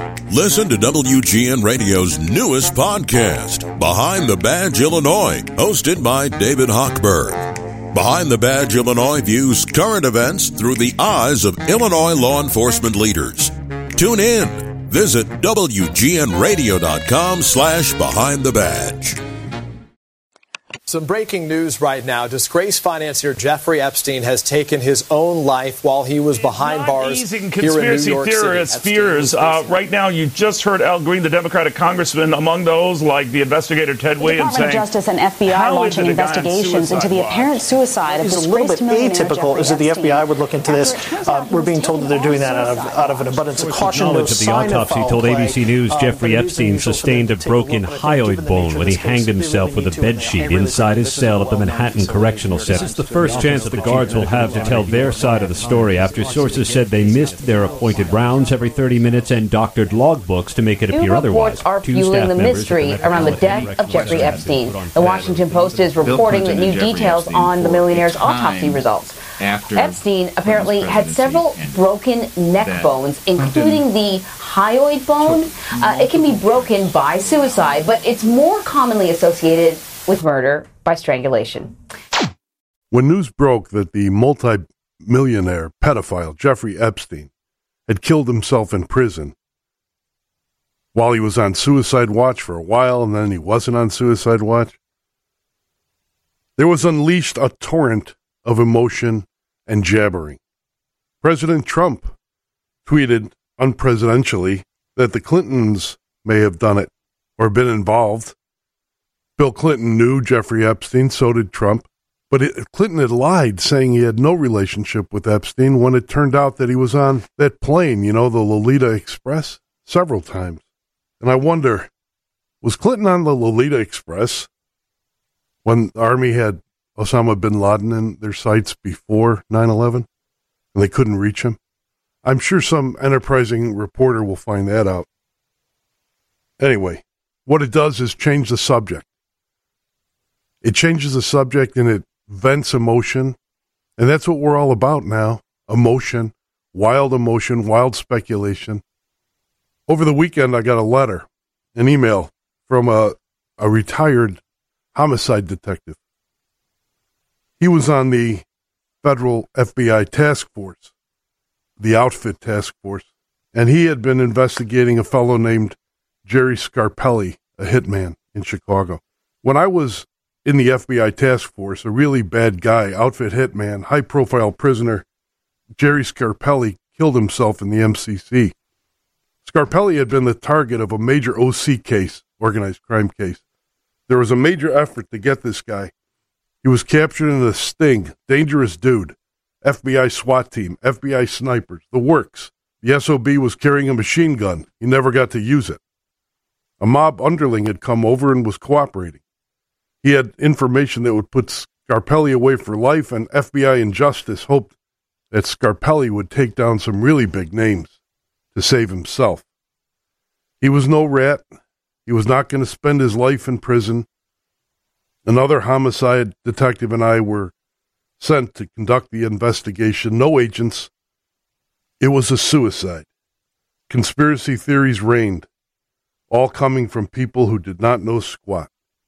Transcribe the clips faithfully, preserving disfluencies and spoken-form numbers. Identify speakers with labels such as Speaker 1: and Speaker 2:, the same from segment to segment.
Speaker 1: Listen to W G N Radio's newest podcast, Behind the Badge Illinois, hosted by David Hochberg. Behind the Badge Illinois views current events through the eyes of Illinois law enforcement leaders. Tune in. Visit W G N radio dot com slash behind the badge.
Speaker 2: Some breaking news right now. Disgraced financier Jeffrey Epstein has taken his own life while he was behind bars
Speaker 3: easing
Speaker 2: here in New York
Speaker 3: theorists'
Speaker 2: City.
Speaker 3: fears. Uh, right now, you just heard Al Green, the Democratic congressman, among those like the investigator Ted
Speaker 4: the
Speaker 3: Williams
Speaker 4: Department
Speaker 3: saying,
Speaker 4: of Justice and F B I launching investigations into the
Speaker 3: watch?
Speaker 4: apparent suicide of
Speaker 5: It's a
Speaker 4: disgraced
Speaker 5: little bit
Speaker 4: millionaire
Speaker 5: atypical is that the F B I would look into this. Uh, we're being told that they're doing that out of, out of an abundance of caution.
Speaker 6: Knowledge of the autopsy told A B C News Jeffrey Epstein sustained a broken hyoid bone when he hanged himself with a bedsheet inside his cell at the Manhattan Correctional Center. This is the first chance the guards will have to tell their side of the story after sources said they missed their appointed rounds every thirty minutes and doctored logbooks to make it appear otherwise.
Speaker 7: New reports are fueling the mystery around the death of Jeffrey Epstein. The Washington Post is reporting that new details on the millionaire's autopsy results. Epstein apparently had several broken neck bones, including the hyoid bone. Uh, it can be broken by suicide, but it's more commonly associated with murder by strangulation.
Speaker 8: When news broke that the multi-millionaire pedophile Jeffrey Epstein had killed himself in prison while he was on suicide watch for a while and then he wasn't on suicide watch, there was unleashed a torrent of emotion and jabbering. President Trump tweeted unpresidentially that the Clintons may have done it or been involved. Bill Clinton knew Jeffrey Epstein, so did Trump. But it, Clinton had lied, saying he had no relationship with Epstein when it turned out that he was on that plane, you know, the Lolita Express, several times. And I wonder, was Clinton on the Lolita Express when the Army had Osama bin Laden in their sights before nine eleven and they couldn't reach him? I'm sure some enterprising reporter will find that out. Anyway, what it does is change the subject. It changes the subject and it vents emotion. And that's what we're all about now. Emotion, wild emotion, wild speculation. Over the weekend, I got a letter, an email from a, a retired homicide detective. He was on the federal F B I task force, the outfit task force, and he had been investigating a fellow named Jerry Scarpelli, a hitman in Chicago. When I was in the F B I task force, a really bad guy, outfit hitman, high-profile prisoner, Jerry Scarpelli, killed himself in the M C C. Scarpelli had been the target of a major O C case, organized crime case. There was a major effort to get this guy. He was captured in a sting, dangerous dude, F B I SWAT team, F B I snipers, the works. The S O B was carrying a machine gun. He never got to use it. A mob underling had come over and was cooperating. He had information that would put Scarpelli away for life, and F B I and Justice hoped that Scarpelli would take down some really big names to save himself. He was no rat. He was not going to spend his life in prison. Another homicide detective and I were sent to conduct the investigation. No agents. It was a suicide. Conspiracy theories reigned, all coming from people who did not know squat.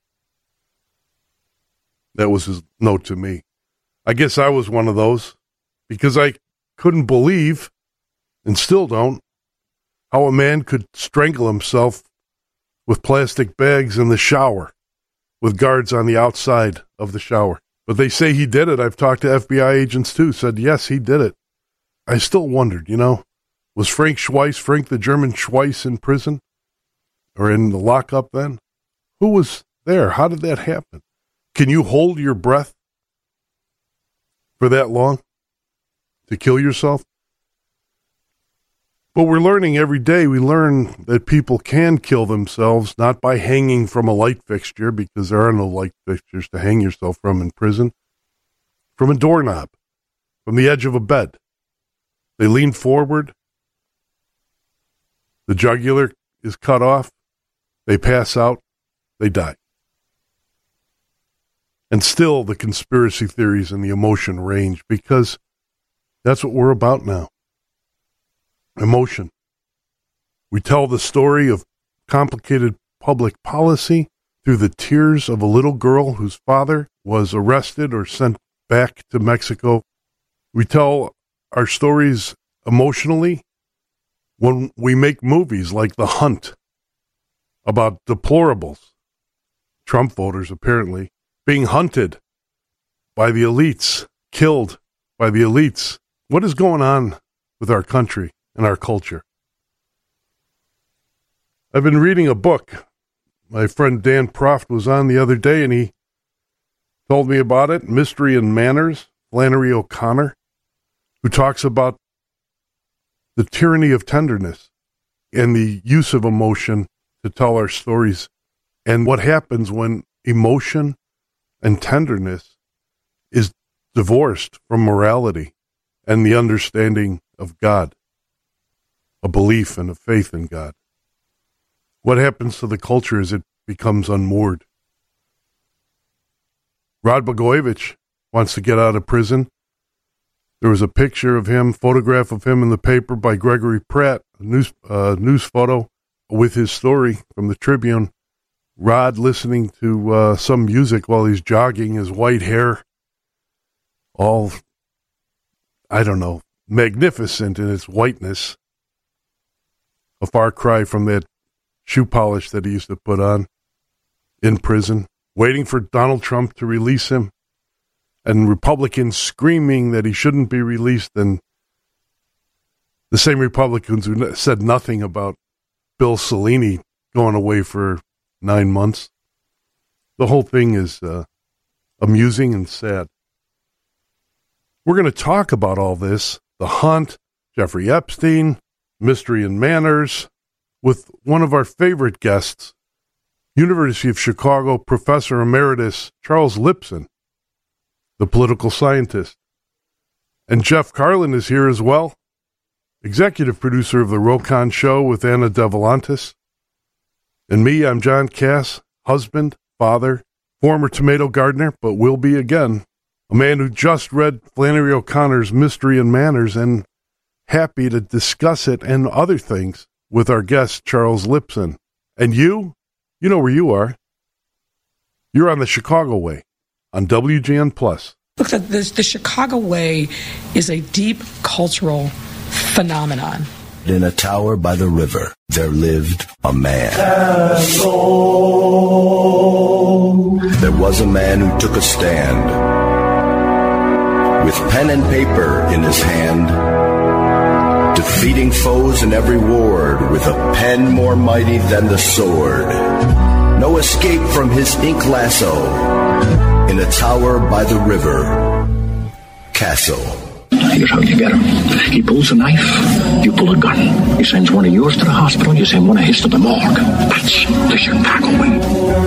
Speaker 8: That was his note to me. I guess I was one of those, because I couldn't believe, and still don't, how a man could strangle himself with plastic bags in the shower, with guards on the outside of the shower. But they say he did it. I've talked to F B I agents, too, said, yes, he did it. I still wondered, you know, was Frank Schweiss, Frank the German Schweiss, in prison? Or in the lockup then? Who was there? How did that happen? Can you hold your breath for that long to kill yourself? But we're learning every day. We learn that people can kill themselves, not by hanging from a light fixture, because there are no light fixtures to hang yourself from in prison, from a doorknob, from the edge of a bed. They lean forward. The jugular is cut off. They pass out. They die. And still the conspiracy theories and the emotion range, because that's what we're about now. Emotion. We tell the story of complicated public policy through the tears of a little girl whose father was arrested or sent back to Mexico. We tell our stories emotionally when we make movies like The Hunt about deplorables, Trump voters apparently, being hunted by the elites, killed by the elites. What is going on with our country and our culture? I've been reading a book. My friend Dan Proft was on the other day, and he told me about it, Mystery and Manners, Flannery O'Connor, who talks about the tyranny of tenderness and the use of emotion to tell our stories, and what happens when emotion and tenderness is divorced from morality and the understanding of God, a belief and a faith in God. What happens to the culture as it becomes unmoored? Rod Blagojevich wants to get out of prison. There was a picture of him, photograph of him in the paper by Gregory Pratt, a news, uh, news photo with his story from the Tribune. Rod listening to uh, some music while he's jogging, his white hair, all, I don't know, magnificent in its whiteness. A far cry from that shoe polish that he used to put on in prison, waiting for Donald Trump to release him, and Republicans screaming that he shouldn't be released, and the same Republicans who said nothing about Bill Cellini going away for nine months. The whole thing is uh, amusing and sad. We're going to talk about all this, the Hunt, Jeffrey Epstein, Mystery and Manners, with one of our favorite guests, University of Chicago Professor Emeritus Charles Lipson, the political scientist. And Jeff Carlin is here as well, executive producer of The Rokon Show with Anna DeVolantis. And me, I'm John Cass, husband, father, former tomato gardener, but will be again, a man who just read Flannery O'Connor's Mystery and Manners and happy to discuss it and other things with our guest, Charles Lipson. And you, you know where you are. You're on the Chicago Way on W G N Plus.
Speaker 9: Look, the, the, the Chicago Way is a deep cultural phenomenon.
Speaker 10: In a tower by the river, there lived a man. There was a man who took a stand with pen and paper in his hand, defeating foes in every ward with a pen more mighty than the sword. No escape from his ink lasso in a tower by the river, Castle.
Speaker 11: Here's how you get him. He pulls a knife, you pull a gun. He sends one of yours to the hospital, you send one of his to the morgue. That's the Chicago way.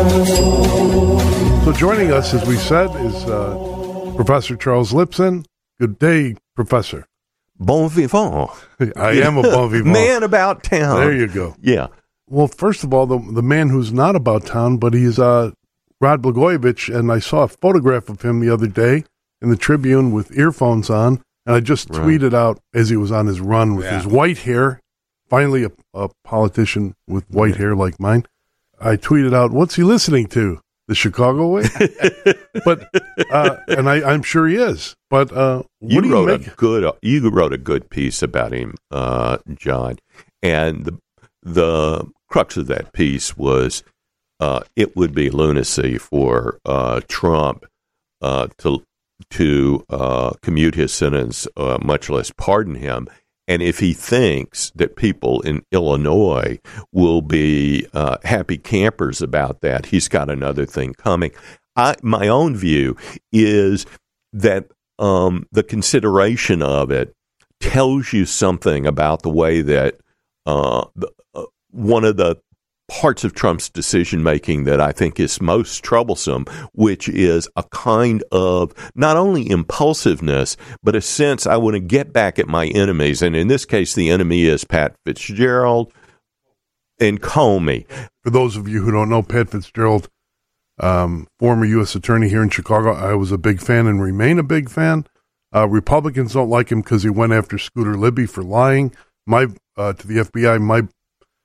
Speaker 8: So joining us, as we said, is uh, Professor Charles Lipson. Good day, Professor.
Speaker 12: Bon vivant.
Speaker 8: I am a bon vivant.
Speaker 12: Man about town.
Speaker 8: There you go.
Speaker 12: Yeah.
Speaker 8: Well, first of all, the the man who's not about town, but he's uh, Rod Blagojevich, and I saw a photograph of him the other day in the Tribune with earphones on, and I just right. tweeted out as he was on his run with yeah. his white hair, finally a, a politician with white yeah. hair like mine. I tweeted out, what's he listening to? The Chicago Way? but uh, and I, I'm sure he is. But uh, what
Speaker 12: you
Speaker 8: do
Speaker 12: wrote
Speaker 8: you make?
Speaker 12: a good you wrote a good piece about him, uh, John, and the the crux of that piece was uh, it would be lunacy for uh, Trump uh, to to uh, commute his sentence, uh, much less pardon him. And if he thinks that people in Illinois will be uh, happy campers about that, he's got another thing coming. I, my own view is that um, the consideration of it tells you something about the way that uh, the, uh, one of the parts of Trump's decision-making that I think is most troublesome, which is a kind of not only impulsiveness, but a sense I want to get back at my enemies. And in this case, the enemy is Pat Fitzgerald and Comey.
Speaker 8: For those of you who don't know, Pat Fitzgerald, um, former U S attorney here in Chicago, I was a big fan and remain a big fan. Uh, Republicans don't like him because he went after Scooter Libby for lying. My uh, to the F B I, my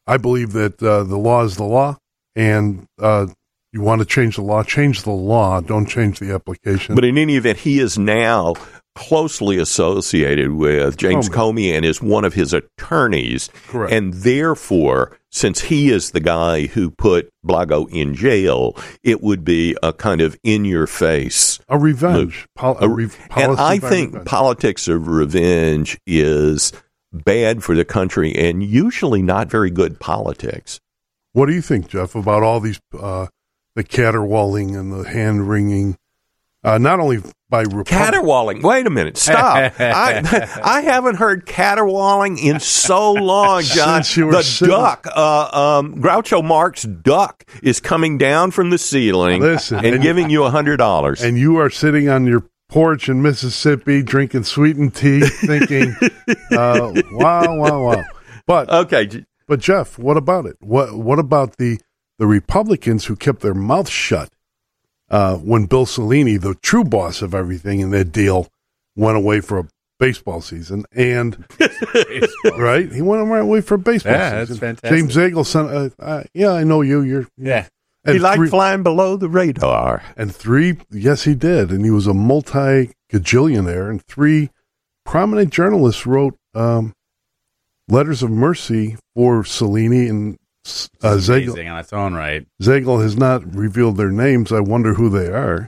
Speaker 8: I believe that uh, the law is the law, and uh, you want to change the law, change the law, don't change the application.
Speaker 12: But in any event, he is now closely associated with James Comey, Comey and is one of his attorneys.
Speaker 8: Correct.
Speaker 12: And therefore, since he is the guy who put Blago in jail, it would be a kind of in-your-face.
Speaker 8: A revenge. Pol- a re-
Speaker 12: and I think
Speaker 8: revenge.
Speaker 12: politics of revenge is bad for the country and usually not very good politics.
Speaker 8: What do you think, Jeff, about all these, uh, the caterwauling and the hand-wringing, uh, not only by Republic-
Speaker 12: Caterwauling. Wait a minute. Stop. I, I haven't heard caterwauling in so long, John.
Speaker 8: Since you were
Speaker 12: the
Speaker 8: sitting-
Speaker 12: duck, uh, um, Groucho Marx duck is coming down from the ceiling
Speaker 8: Listen,
Speaker 12: and,
Speaker 8: and-
Speaker 12: giving you a hundred dollars.
Speaker 8: And you are sitting on your porch in Mississippi drinking sweetened tea thinking, uh, wow, wow, wow. But,
Speaker 12: okay.
Speaker 8: But Jeff, what about it? What, what about the, the Republicans who kept their mouth shut? Uh, when Bill Cellini, the true boss of everything in that deal, went away for a baseball season, and right, he went away for a baseball
Speaker 13: yeah,
Speaker 8: season.
Speaker 13: That's fantastic.
Speaker 8: James Agle sent, uh, uh, yeah, I know you. You're
Speaker 13: yeah.
Speaker 8: And
Speaker 12: he liked
Speaker 8: three,
Speaker 12: flying below the radar,
Speaker 8: and three, yes, he did, and he was a multi-gajillionaire. And three prominent journalists wrote um, letters of mercy for Cellini and. Uh,
Speaker 13: Amazing on its own right.
Speaker 8: Zegel has not revealed their names. I wonder who they are.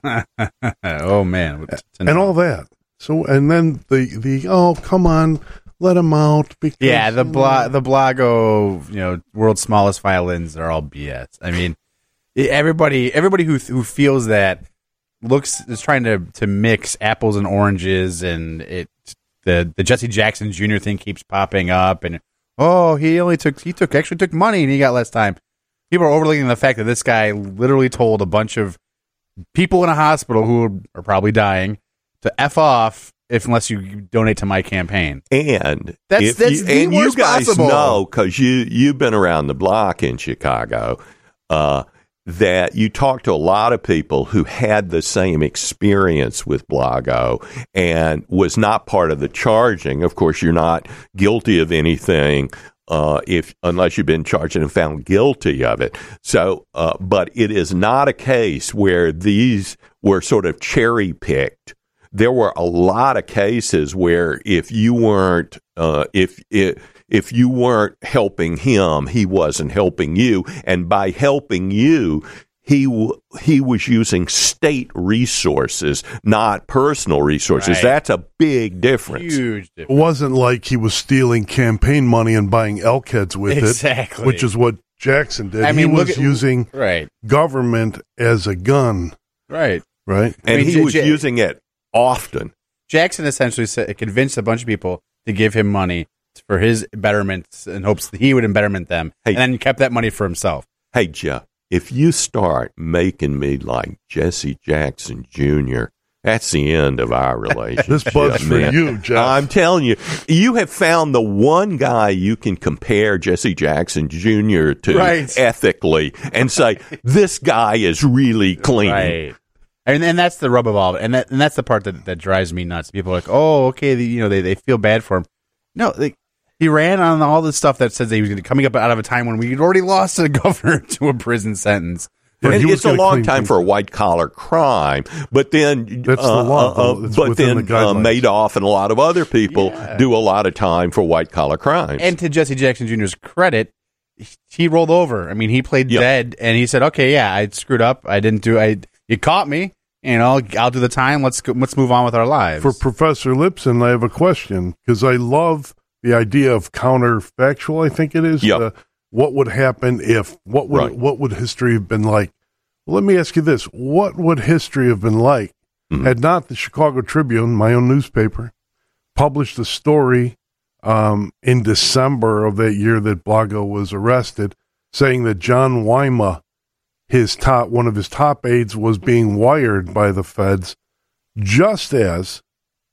Speaker 13: Oh man,
Speaker 8: and all that. So, and then the the oh come on, let him out. Because,
Speaker 13: yeah, the bla- the Blago, you know, world's smallest violins are all B S. I mean, everybody everybody who who feels that looks is trying to to mix apples and oranges, and it the the Jesse Jackson Junior thing keeps popping up, and. Oh, he only took he took actually took money and he got less time. People are overlooking the fact that this guy literally told a bunch of people in a hospital who are probably dying to F off if unless you donate to my campaign.
Speaker 12: And
Speaker 13: that's
Speaker 12: if
Speaker 13: that's
Speaker 12: you,
Speaker 13: the
Speaker 12: and
Speaker 13: worst
Speaker 12: you guys
Speaker 13: possible.
Speaker 12: know because you you've been around the block in Chicago. Uh, that you talk to a lot of people who had the same experience with Blago and was not part of the charging. Of course, you're not guilty of anything uh, if unless you've been charged and found guilty of it. So, uh, but it is not a case where these were sort of cherry picked. There were a lot of cases where if you weren't, uh, if it, if you weren't helping him, he wasn't helping you, and by helping you, he w- he was using state resources, not personal resources.
Speaker 13: Right.
Speaker 12: That's a big difference.
Speaker 13: Huge
Speaker 8: It wasn't like he was stealing campaign money and buying elk heads with
Speaker 13: Exactly.
Speaker 8: it, which is what Jackson did.
Speaker 13: I mean,
Speaker 8: he
Speaker 13: look
Speaker 8: was
Speaker 13: at-
Speaker 8: using
Speaker 13: right.
Speaker 8: government as a gun,
Speaker 13: Right.
Speaker 8: right?
Speaker 12: And
Speaker 13: I mean,
Speaker 12: he
Speaker 13: J-
Speaker 12: was
Speaker 13: J-
Speaker 12: using it often.
Speaker 13: Jackson essentially said, convinced a bunch of people to give him money for his betterment in hopes that he would betterment them,
Speaker 12: Hey.
Speaker 13: and then kept that money for himself.
Speaker 12: Hey, Jeff, if you start making me like Jesse Jackson Junior, that's the end of our relationship.
Speaker 8: This bud's for
Speaker 12: man.
Speaker 8: you, Jeff.
Speaker 12: I'm telling you, you have found the one guy you can compare Jesse Jackson Junior to
Speaker 13: Right.
Speaker 12: ethically and say, this guy is really clean.
Speaker 13: Right. And and that's the rub of all of it. And that and that's the part that, that drives me nuts. People are like, oh, okay, the, you know, they, they feel bad for him. No, they, he ran on all this stuff that says that he was coming up out of a time when we'd already lost a governor to a prison sentence.
Speaker 8: But
Speaker 12: And
Speaker 8: he was
Speaker 12: it's a
Speaker 8: gonna
Speaker 12: long
Speaker 8: clean
Speaker 12: time
Speaker 8: things
Speaker 12: for a
Speaker 8: up.
Speaker 12: white collar crime, but then
Speaker 8: That's the
Speaker 12: uh,
Speaker 8: law,
Speaker 12: uh,
Speaker 8: though. It's
Speaker 12: but
Speaker 8: within
Speaker 12: then
Speaker 8: the
Speaker 12: uh,
Speaker 8: guidelines.
Speaker 12: Madoff and a lot of other people
Speaker 13: Yeah.
Speaker 12: do a lot of time for white collar crimes.
Speaker 13: And to Jesse Jackson Junior's credit, he rolled over. I mean, he played
Speaker 12: Yep.
Speaker 13: dead, and he said, "Okay, yeah, I screwed up. I didn't do. I you caught me. You know, I'll do the time. Let's go, let's move on with our lives."
Speaker 8: For Professor Lipson, I have a question because I love the idea of counterfactual. I think it is.
Speaker 12: Yep.
Speaker 8: Uh, what would happen if? What would
Speaker 12: Right.
Speaker 8: what would history have been like? Well, let me ask you this: what would history have been like
Speaker 12: Mhm.
Speaker 8: had not the Chicago Tribune, my own newspaper, published a story um, in December of that year that Blago was arrested, saying that John Wyma, his top one of his top aides, was being wired by the feds, just as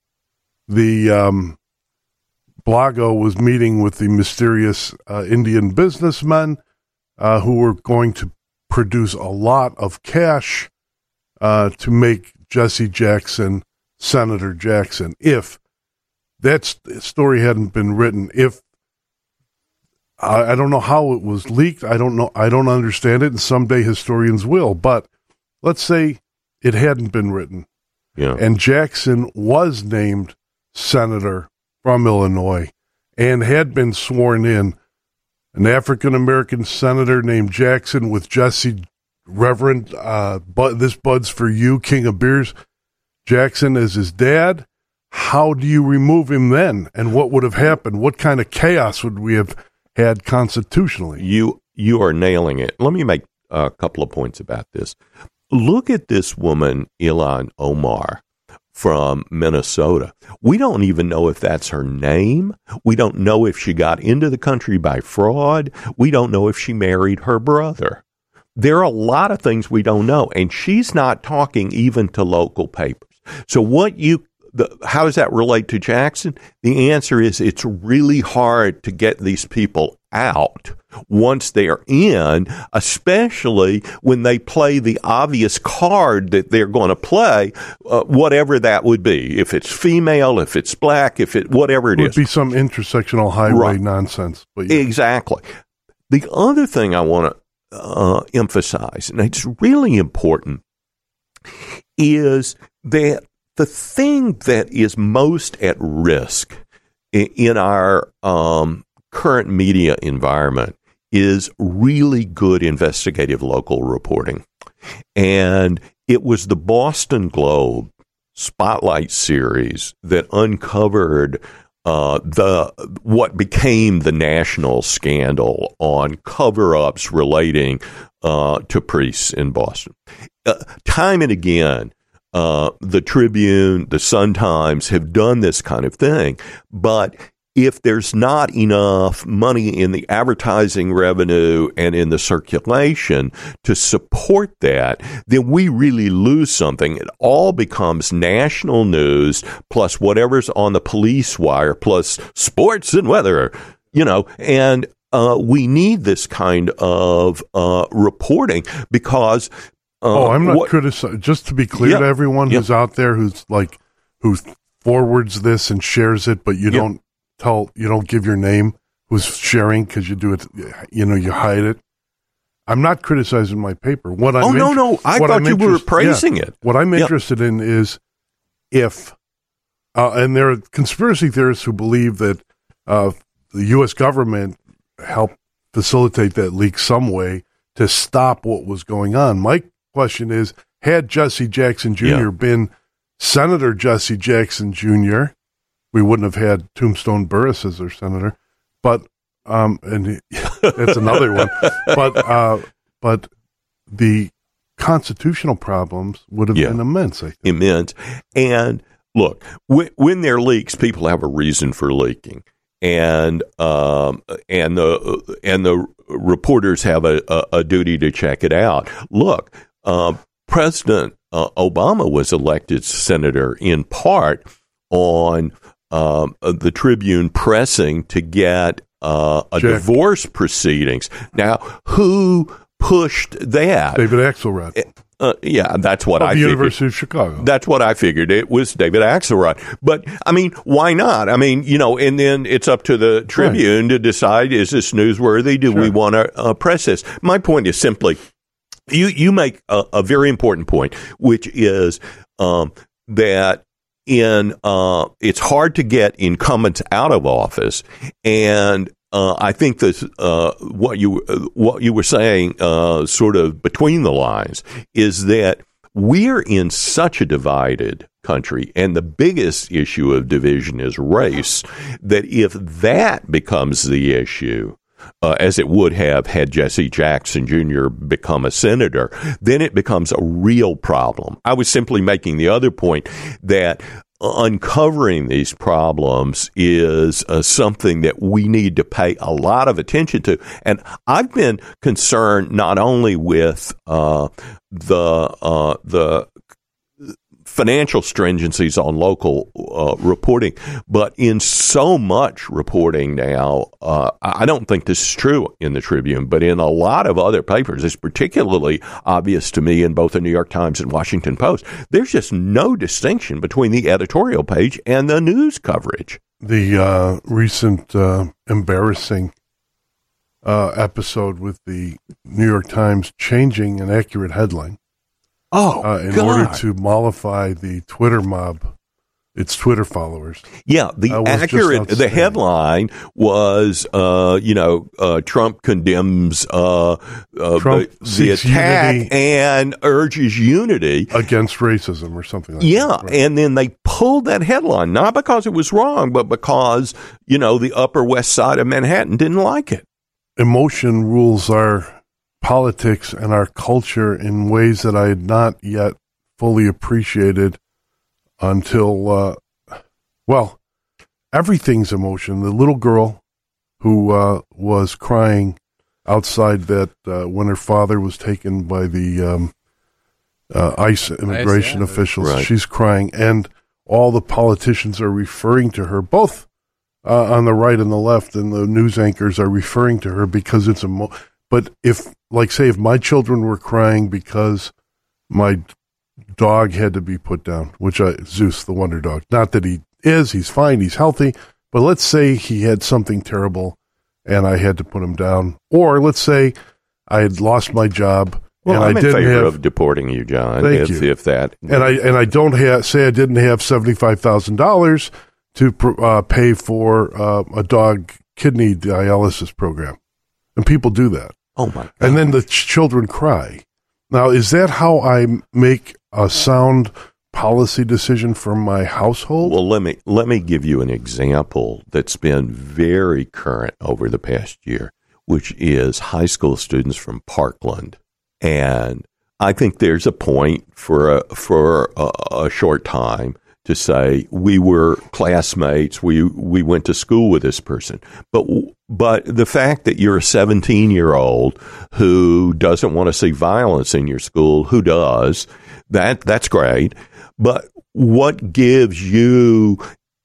Speaker 8: the um, Blago was meeting with the mysterious uh, Indian businessmen uh, who were going to produce a lot of cash uh, to make Jesse Jackson Senator Jackson. If that st- story hadn't been written, if I, I don't know how it was leaked. I don't know. I don't understand it, and someday historians will. But let's say it hadn't been written,
Speaker 12: yeah.
Speaker 8: and Jackson was named senator from Illinois and had been sworn in. An African-American senator named Jackson with Jesse Reverend, uh, but this Bud's for you, King of Beers, Jackson as his dad. How do you remove him then? And what would have happened? What kind of chaos would we have had constitutionally?
Speaker 12: You you are nailing it. Let me make a couple of points about this. Look at this woman, Ilhan Omar, from Minnesota. We don't even know if that's her name. We don't know if she got into the country by fraud. We don't know if she married her brother. There are a lot of things we don't know, and she's not talking even to local papers. So what you The, how does that relate to Jackson? The answer is it's really hard to get these people out once they're in, especially when they play the obvious card that they're going to play, uh, whatever that would be. If it's female, if it's black, if it whatever it,
Speaker 8: it would
Speaker 12: is.
Speaker 8: be some intersectional highway
Speaker 12: right.
Speaker 8: nonsense. But yeah.
Speaker 12: Exactly. The other thing I want to uh, emphasize, and it's really important, is that the thing that is most at risk in our um, current media environment is really good investigative local reporting. And it was the Boston Globe Spotlight series that uncovered uh, the what became the national scandal on cover-ups relating uh, to priests in Boston. Uh, time and again, Uh, the Tribune, the Sun-Times have done this kind of thing. But if there's not enough money in the advertising revenue and in the circulation to support that, then we really lose something. It all becomes national news plus whatever's on the police wire plus sports and weather, you know, and uh, we need this kind of uh, reporting because Uh,
Speaker 8: oh, I'm not
Speaker 12: what,
Speaker 8: criticizing. Just to be clear
Speaker 12: yeah,
Speaker 8: to everyone
Speaker 12: yeah.
Speaker 8: who's out there who's like who forwards this and shares it, but you
Speaker 12: yeah.
Speaker 8: don't tell, you don't give your name who's sharing because you do it, you know, you hide it. I'm not criticizing my paper. What I'm
Speaker 12: oh no,
Speaker 8: inter-
Speaker 12: no, I
Speaker 8: what
Speaker 12: thought
Speaker 8: I'm
Speaker 12: you were
Speaker 8: interest-
Speaker 12: praising
Speaker 8: yeah,
Speaker 12: it.
Speaker 8: What I'm
Speaker 12: yeah.
Speaker 8: interested in is if, uh, and there are conspiracy theorists who believe that uh, the U S government helped facilitate that leak some way to stop what was going on. My question is, had Jesse Jackson Junior
Speaker 12: Yeah.
Speaker 8: been Senator Jesse Jackson Junior, we wouldn't have had Tombstone Burris as our senator. But um, and he, that's another one. But uh, but the constitutional problems would have
Speaker 12: Yeah.
Speaker 8: been immense. I think.
Speaker 12: Immense. And look, when, when there are leaks, people have a reason for leaking, and um, and the and the reporters have a, a, a duty to check it out. Look. Uh, President uh, Obama was elected senator in part on um, the Tribune pressing to get uh, a
Speaker 8: Check.
Speaker 12: divorce proceedings. Now, who pushed that?
Speaker 8: David Axelrod.
Speaker 12: Uh, yeah, that's what
Speaker 8: of
Speaker 12: I
Speaker 8: the
Speaker 12: figured.
Speaker 8: University of Chicago.
Speaker 12: That's what I figured. It was David Axelrod. But, I mean, why not? I mean, you know, and then it's up to the Tribune right. to decide, is this newsworthy? Do sure. we want to uh, press this? My point is simply, You you make a, a very important point, which is um, that in uh, it's hard to get incumbents out of office, and uh, I think that uh, what you what you were saying, uh, sort of between the lines, is that we're in such a divided country, and the biggest issue of division is race. That if that becomes the issue, Uh, as it would have had Jesse Jackson Junior become a senator, then it becomes a real problem. I was simply making the other point that uncovering these problems is uh, something that we need to pay a lot of attention to. And I've been concerned not only with uh, the uh, the financial stringencies on local uh, reporting, but in so much reporting now, uh, I don't think this is true in the Tribune, but in a lot of other papers, it's particularly obvious to me in both the New York Times and Washington Post, there's just no distinction between the editorial page and the news coverage.
Speaker 8: The uh, recent uh, embarrassing uh, episode with the New York Times changing an accurate headline.
Speaker 12: Oh,
Speaker 8: uh, in
Speaker 12: God.
Speaker 8: order to mollify the Twitter mob, its Twitter followers.
Speaker 12: Yeah, the
Speaker 8: uh,
Speaker 12: accurate, the headline was, uh, you know, uh, Trump condemns uh, uh,
Speaker 8: Trump
Speaker 12: the, the attack
Speaker 8: unity
Speaker 12: and urges unity
Speaker 8: against racism or something like
Speaker 12: yeah,
Speaker 8: that. Yeah, right.
Speaker 12: And then they pulled that headline, not because it was wrong, but because, you know, the Upper West Side of Manhattan didn't like it.
Speaker 8: Emotion rules our politics and our culture in ways that I had not yet fully appreciated until, uh, well, everything's emotion. The little girl who uh, was crying outside that uh, when her father was taken by the um, uh, ICE immigration
Speaker 12: ICE, yeah.
Speaker 8: officials,
Speaker 12: Right.
Speaker 8: she's crying, and all the politicians are referring to her, both uh, on the right and the left, and the news anchors are referring to her because it's emo- But if, like, say, if my children were crying because my dog had to be put down, which I, Zeus, the wonder dog, not that he is, he's fine, he's healthy, but let's say he had something terrible and I had to put him down. Or let's say I had lost my job.
Speaker 12: Well,
Speaker 8: and
Speaker 12: I'm
Speaker 8: I
Speaker 12: in
Speaker 8: didn't
Speaker 12: favor
Speaker 8: have,
Speaker 12: of deporting you, John,
Speaker 8: Thank
Speaker 12: if,
Speaker 8: you.
Speaker 12: if that.
Speaker 8: And I and I don't have, say I didn't have seventy-five thousand dollars to uh, pay for uh, a dog kidney dialysis program. And people do that.
Speaker 12: Oh, my God.
Speaker 8: And then the ch- children cry. Now, is that how I make a sound policy decision for my household?
Speaker 12: Well, let me let me give you an example that's been very current over the past year, which is high school students from Parkland. And I think there's a point for a, for a, a short time to say we were classmates, we we went to school with this person. But but the fact that you're a seventeen-year-old who doesn't want to see violence in your school, who does, that that's great. But what gives you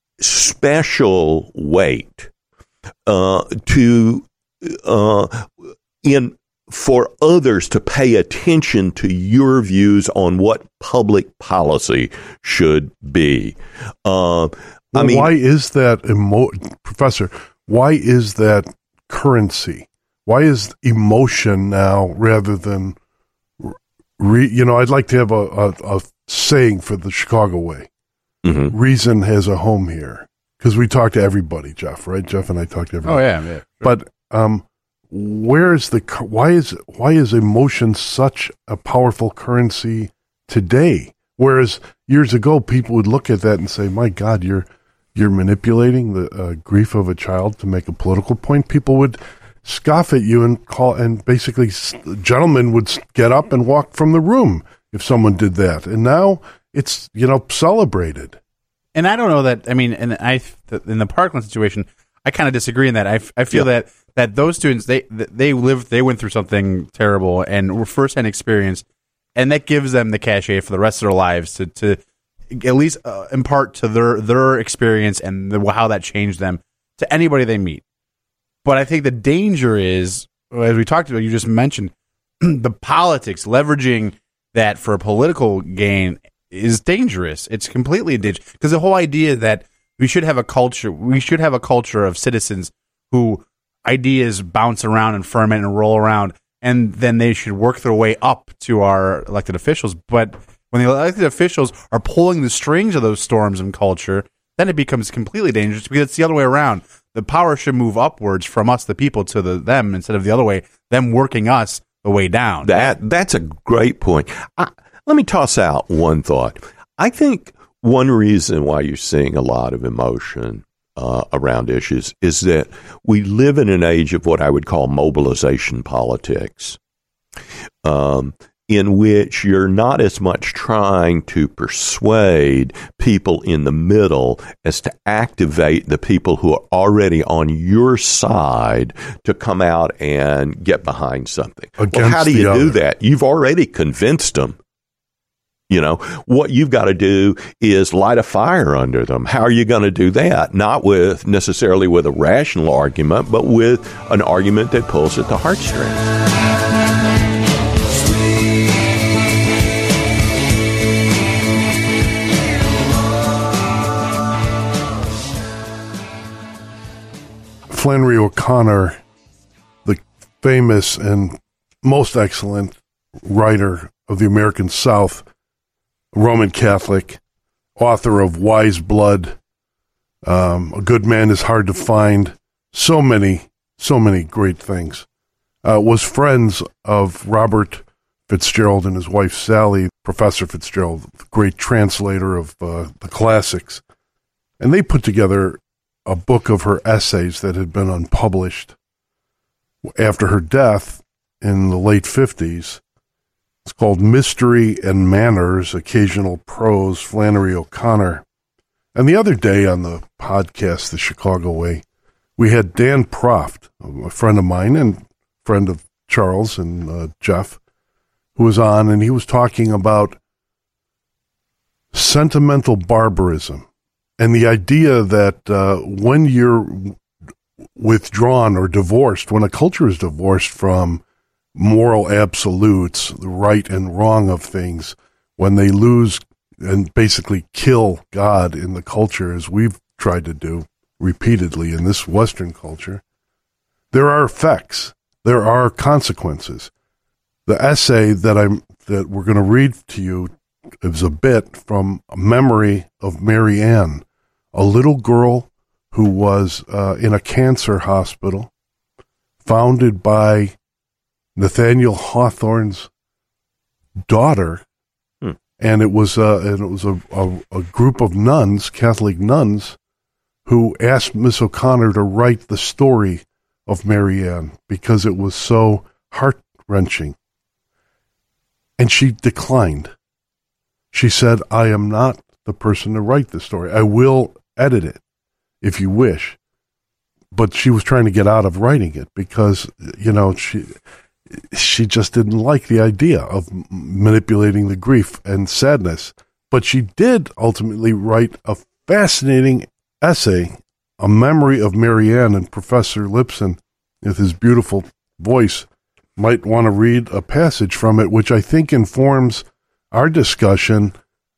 Speaker 12: special weight uh, to uh, in for others to pay attention to your views on what public policy should be? Uh,
Speaker 8: well,
Speaker 12: I mean,
Speaker 8: why is that, emo- Professor? Why is that currency? Why is emotion now rather than, re- you know, I'd like to have a, a, a saying for the Chicago way.
Speaker 12: Mm-hmm.
Speaker 8: Reason has a home here. Because we talk to everybody, Jeff, right? Jeff and I talk to everybody.
Speaker 13: Oh, yeah. yeah sure.
Speaker 8: But um, where is the, why is, why is emotion such a powerful currency today? Whereas years ago, people would look at that and say, my God, you're, you're manipulating the uh, grief of a child to make a political point. People would scoff at you and call, and basically gentlemen would get up and walk from the room if someone did that. And now it's, you know, celebrated.
Speaker 13: And I don't know that, I mean, and I, in the Parkland situation, I kind of disagree in that. I, I feel yeah. that, that those students, they, they lived, they went through something terrible and were firsthand experience, and that gives them the cachet for the rest of their lives to, to at least uh, impart to their, their experience and the, how that changed them to anybody they meet. But I think the danger is, as we talked about, you just mentioned, the politics, leveraging that for a political gain is dangerous. It's completely dangerous. Because the whole idea that we should have a culture, we should have a culture of citizens who ideas bounce around and ferment and roll around, and then they should work their way up to our elected officials. But when the elected officials are pulling the strings of those storms in culture, then it becomes completely dangerous because it's the other way around. The power should move upwards from us, the people, to the them, instead of the other way, them working us the way down.
Speaker 12: That That's a great point. I, let me toss out one thought. I think one reason why you're seeing a lot of emotion uh, around issues is that we live in an age of what I would call mobilization politics, um, in which you're not as much trying to persuade people in the middle as to activate the people who are already on your side to come out and get behind something. Well, how do you do that? You've already convinced them. You know, what you've got to do is light a fire under them. How are you going to do that? Not with necessarily with a rational argument, but with an argument that pulls at the heartstrings.
Speaker 8: Flannery O'Connor, the famous and most excellent writer of the American South, Roman Catholic, author of Wise Blood, um, A Good Man is Hard to Find, so many, so many great things. Uh, was friends of Robert Fitzgerald and his wife Sally, Professor Fitzgerald, great translator of uh, the classics. And they put together a book of her essays that had been unpublished after her death in the late fifties. It's called Mystery and Manners, Occasional Prose, Flannery O'Connor. And the other day on the podcast, The Chicago Way, we had Dan Proft, a friend of mine and friend of Charles and uh, Jeff, who was on, and he was talking about sentimental barbarism and the idea that uh, when you're withdrawn or divorced, when a culture is divorced from moral absolutes, the right and wrong of things, when they lose and basically kill God in the culture, as we've tried to do repeatedly in this Western culture, there are effects, there are consequences. The essay that I'm that we're going to read to you is a bit from a memory of Mary Ann, a little girl who was uh, in a cancer hospital, founded by Nathaniel Hawthorne's daughter, hmm. and it was uh, and it was a, a, a group of nuns, Catholic nuns, who asked Miss O'Connor to write the story of Mary Ann because it was so heart-wrenching. And she declined. She said, I am not the person to write the story. I will edit it if you wish. But she was trying to get out of writing it because, you know, she she just didn't like the idea of manipulating the grief and sadness. But she did ultimately write a fascinating essay, A Memory of Mary Ann, and Professor Lipson, with his beautiful voice, might want to read a passage from it, which I think informs our discussion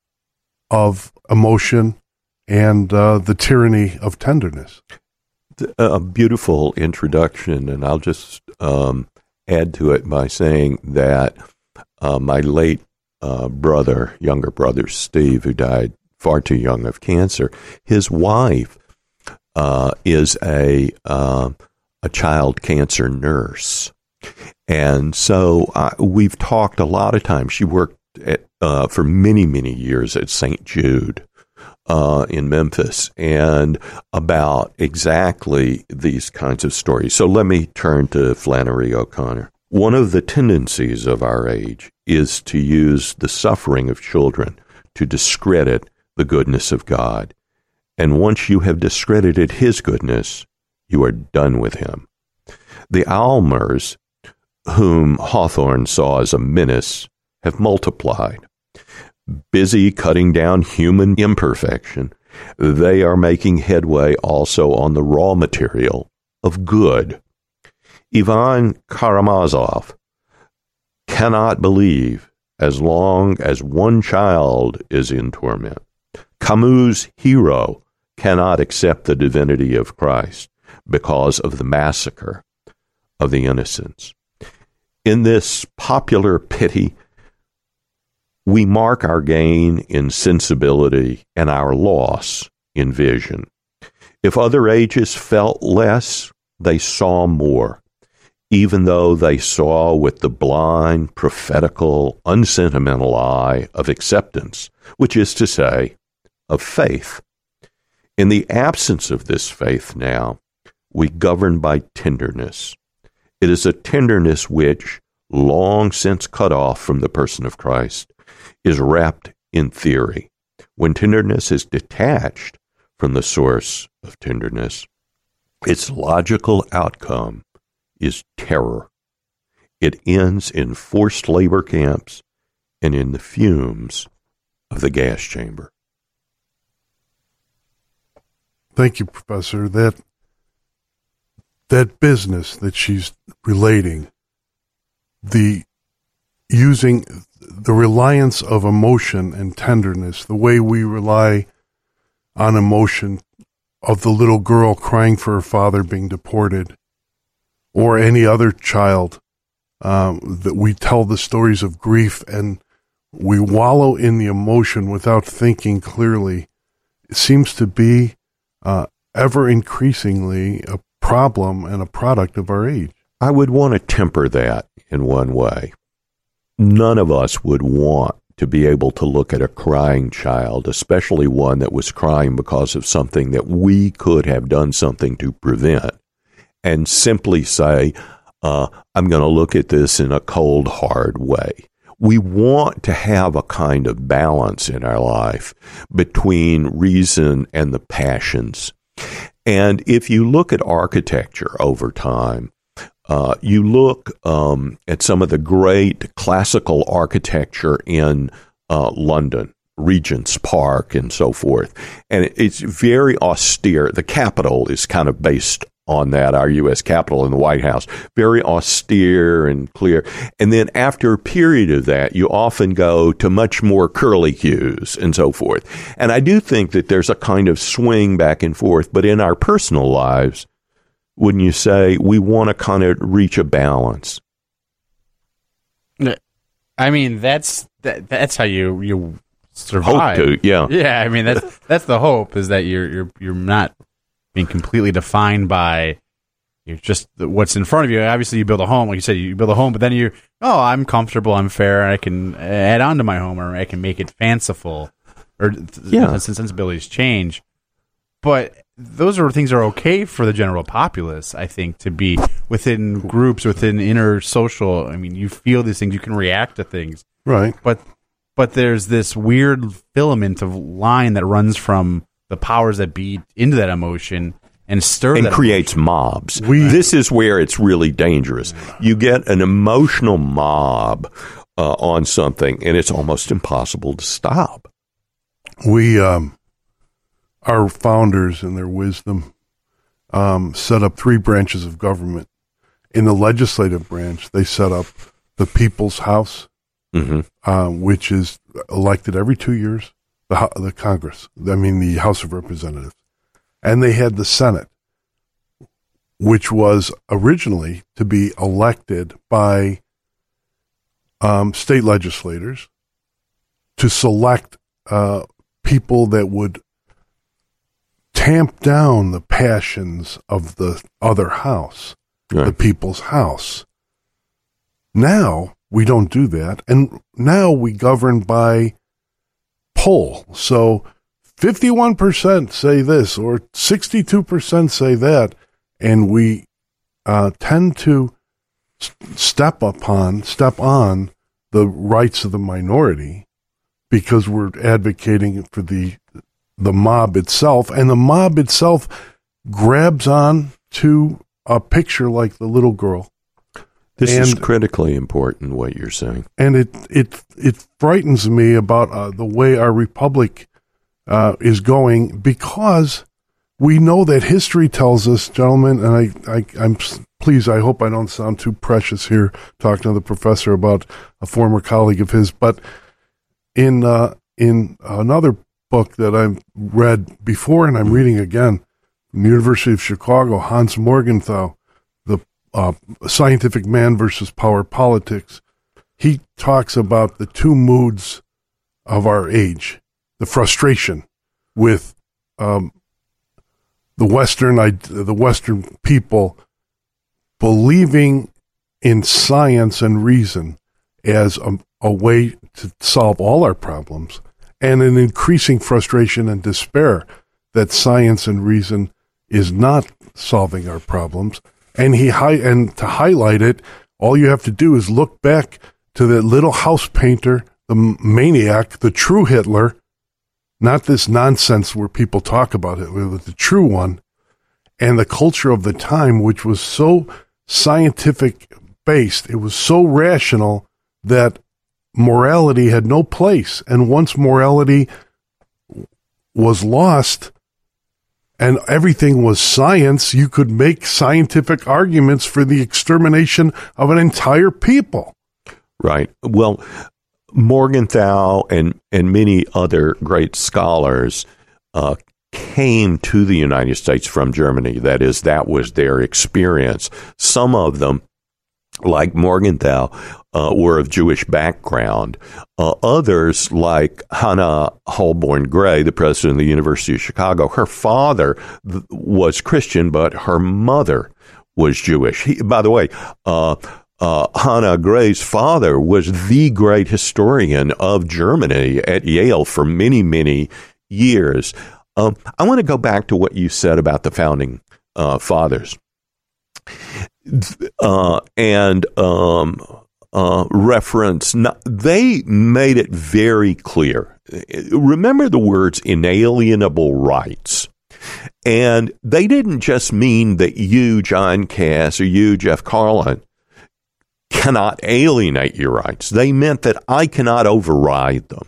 Speaker 8: of emotion and uh, the tyranny of tenderness.
Speaker 12: A beautiful introduction, and I'll just um, add to it by saying that uh, my late uh, brother, younger brother Steve, who died far too young of cancer, his wife uh, is a uh, a child cancer nurse. And so uh, we've talked a lot of times. She worked at, uh, for many, many years at Saint Jude uh, in Memphis, and about exactly these kinds of stories. So let me turn to Flannery O'Connor. One of the tendencies of our age is to use the suffering of children to discredit the goodness of God. And once you have discredited his goodness, you are done with him. The Almers, whom Hawthorne saw as a menace, have multiplied. Busy cutting down human imperfection, they are making headway also on the raw material of good. Ivan Karamazov cannot believe as long as one child is in torment. Camus' hero cannot accept the divinity of Christ because of the massacre of the innocents. In this popular pity, we mark our gain in sensibility and our loss in vision. If other ages felt less, they saw more, even though they saw with the blind, prophetical, unsentimental eye of acceptance, which is to say, of faith. In the absence of this faith now, we govern by tenderness. It is a tenderness which, long since cut off from the person of Christ, is wrapped in theory. When tenderness is detached from the source of tenderness, its logical outcome is terror. It ends in forced labor camps and in the fumes of the gas chamber.
Speaker 8: Thank you, Professor. That that business that she's relating, the using the reliance of emotion and tenderness, the way we rely on emotion of the little girl crying for her father being deported, or any other child, um, that we tell the stories of grief and we wallow in the emotion without thinking clearly. It seems to be uh, ever increasingly a problem and a product of our age.
Speaker 12: I would want to temper that in one way. None of us would want to be able to look at a crying child, especially one that was crying because of something that we could have done something to prevent, and simply say, uh, I'm going to look at this in a cold, hard way. We want to have a kind of balance in our life between reason and the passions. And if you look at architecture over time, Uh, you look um, at some of the great classical architecture in uh, London, Regent's Park and so forth, and it's very austere. The Capitol is kind of based on that, our U S Capitol in the White House, very austere and clear. And then after a period of that, you often go to much more curlicues and so forth. And I do think that there's a kind of swing back and forth, but in our personal lives, wouldn't you say we want to kind of reach a balance?
Speaker 13: I mean, that's that, that's how you you survive.
Speaker 12: Hope to, yeah,
Speaker 13: yeah. I mean, that's that's the hope, is that you're you're you're not being completely defined by you're just what's in front of you. Obviously, you build a home, like you said, you build a home, but then you oh, I'm comfortable, I'm fair, I can add on to my home, or I can make it fanciful, or yeah, sensibilities change, but. Those are things that are okay for the general populace, I think, to be within groups, within inner social. I mean, you feel these things, you can react to things.
Speaker 8: Right.
Speaker 13: But but there's this weird filament of line that runs from the powers that be into that emotion and stir
Speaker 12: and
Speaker 13: that
Speaker 12: creates
Speaker 13: emotion.
Speaker 12: mobs. We, this is where it's really dangerous. You get an emotional mob uh, on something, and it's almost impossible to stop.
Speaker 8: We... um. Our founders, in their wisdom, um, set up three branches of government. In the legislative branch, they set up the People's House, mm-hmm. uh, which is elected every two years, the, the Congress, I mean the House of Representatives. And they had the Senate, which was originally to be elected by um, state legislators to select uh, people that would tamp down the passions of the other house, right. The People's House. Now we don't do that, and now we govern by poll. So fifty-one percent say this, or sixty-two percent say that, and we uh, tend to step upon, step on the rights of the minority because we're advocating for the the mob itself, and the mob itself grabs on to a picture like the little girl.
Speaker 12: This
Speaker 8: and,
Speaker 12: is critically important, what you're saying.
Speaker 8: And it it it frightens me about uh, the way our republic uh, is going, because we know that history tells us, gentlemen, and I, I, I'm please, I hope I don't sound too precious here talking to the professor about a former colleague of his, but in uh, in another book that I've read before and I'm reading again from the University of Chicago, Hans Morgenthau, the uh, Scientific Man versus Power Politics, he talks about the two moods of our age, the frustration with um, the Western the Western people believing in science and reason as a, a way to solve all our problems, and an increasing frustration and despair that science and reason is not solving our problems. And he hi- and to highlight it, all you have to do is look back to the little house painter, the maniac, the true Hitler, not this nonsense where people talk about Hitler, but the true one, and the culture of the time, which was so scientific based, it was so rational that morality had no place. And once morality was lost and everything was science, you could make scientific arguments for the extermination of an entire people.
Speaker 12: Right. Well, Morgenthau and, and many other great scholars uh, came to the United States from Germany. That is, that was their experience. Some of them, like Morgenthau, uh, were of Jewish background. Uh, others, like Hannah Holborn Gray, the president of the University of Chicago, her father th- was Christian, but her mother was Jewish. He, by the way, uh, uh, Hannah Gray's father was the great historian of Germany at Yale for many, many years. Um, I want to go back to what you said about the founding uh, fathers. Uh, and um, uh, reference, not, they made it very clear. Remember the words inalienable rights. And they didn't just mean that you, John Cass, or you, Jeff Carlin, cannot alienate your rights. They meant that I cannot override them.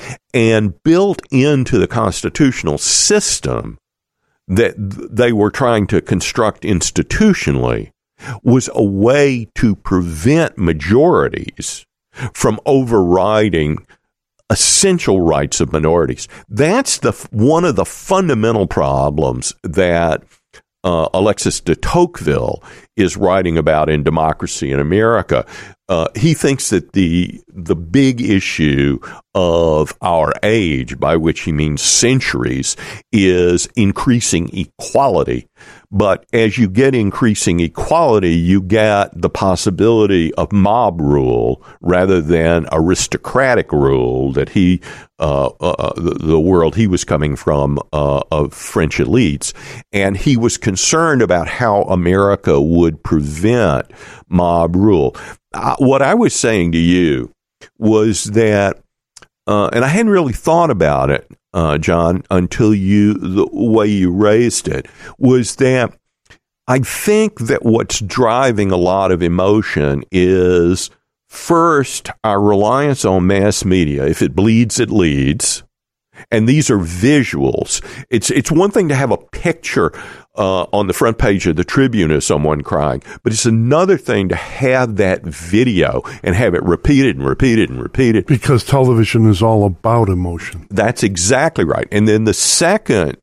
Speaker 12: And built into the constitutional system that they were trying to construct institutionally was a way to prevent majorities from overriding essential rights of minorities. That's the one of the fundamental problems that uh, Alexis de Tocqueville is writing about in Democracy in America. Uh, he thinks that the the big issue of our age, by which he means centuries, is increasing equality. But as you get increasing equality, you get the possibility of mob rule rather than aristocratic rule that he, uh, uh, the, the world he was coming from, uh, of French elites. And he was concerned about how America would prevent mob rule. Uh, what I was saying to you was that, uh, and I hadn't really thought about it, uh, John, until you, the way you raised it, was that I think that what's driving a lot of emotion is, first, our reliance on mass media. If it bleeds, it leads. And these are visuals. It's it's one thing to have a picture uh, on the front page of the Tribune of someone crying, but it's another thing to have that video and have it repeated and repeated and repeated.
Speaker 8: Because television is all about emotion.
Speaker 12: That's exactly right. And then the second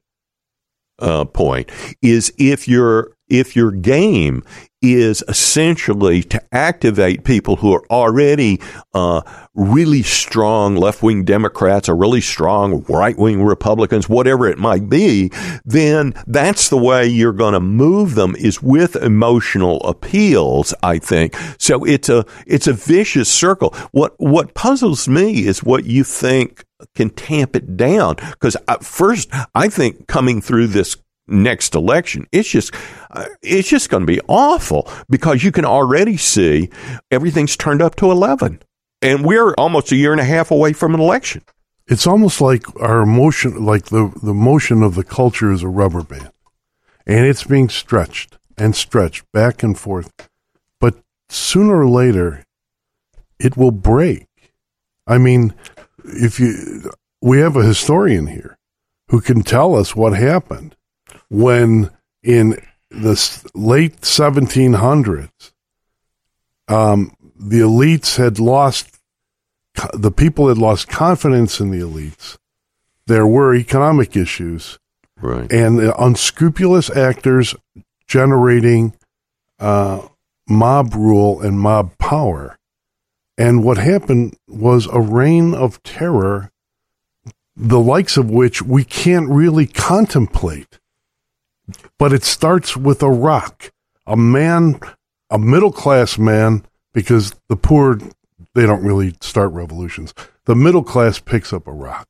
Speaker 12: uh, point is if your if your game is essentially to activate people who are already uh, really strong left-wing Democrats or really strong right-wing Republicans, whatever it might be, then that's the way you're going to move them, is with emotional appeals, I think. So it's a it's a vicious circle. What what puzzles me is what you think can tamp it down. Because first, I think coming through this next election, it's just uh, it's just going to be awful, because you can already see everything's turned up to eleven, and we're almost a year and a half away from an election.
Speaker 8: It's almost like our emotion, like the the motion of the culture is a rubber band, and it's being stretched and stretched back and forth. But sooner or later, it will break. I mean, if you, we have a historian here who can tell us what happened when in the late seventeen hundreds, um, the elites had lost, the people had lost confidence in the elites. There were economic issues.
Speaker 12: Right.
Speaker 8: And unscrupulous actors generating uh, mob rule and mob power. And what happened was a reign of terror, the likes of which we can't really contemplate. But it starts with a rock, a man, a middle-class man, because the poor, they don't really start revolutions. The middle class picks up a rock.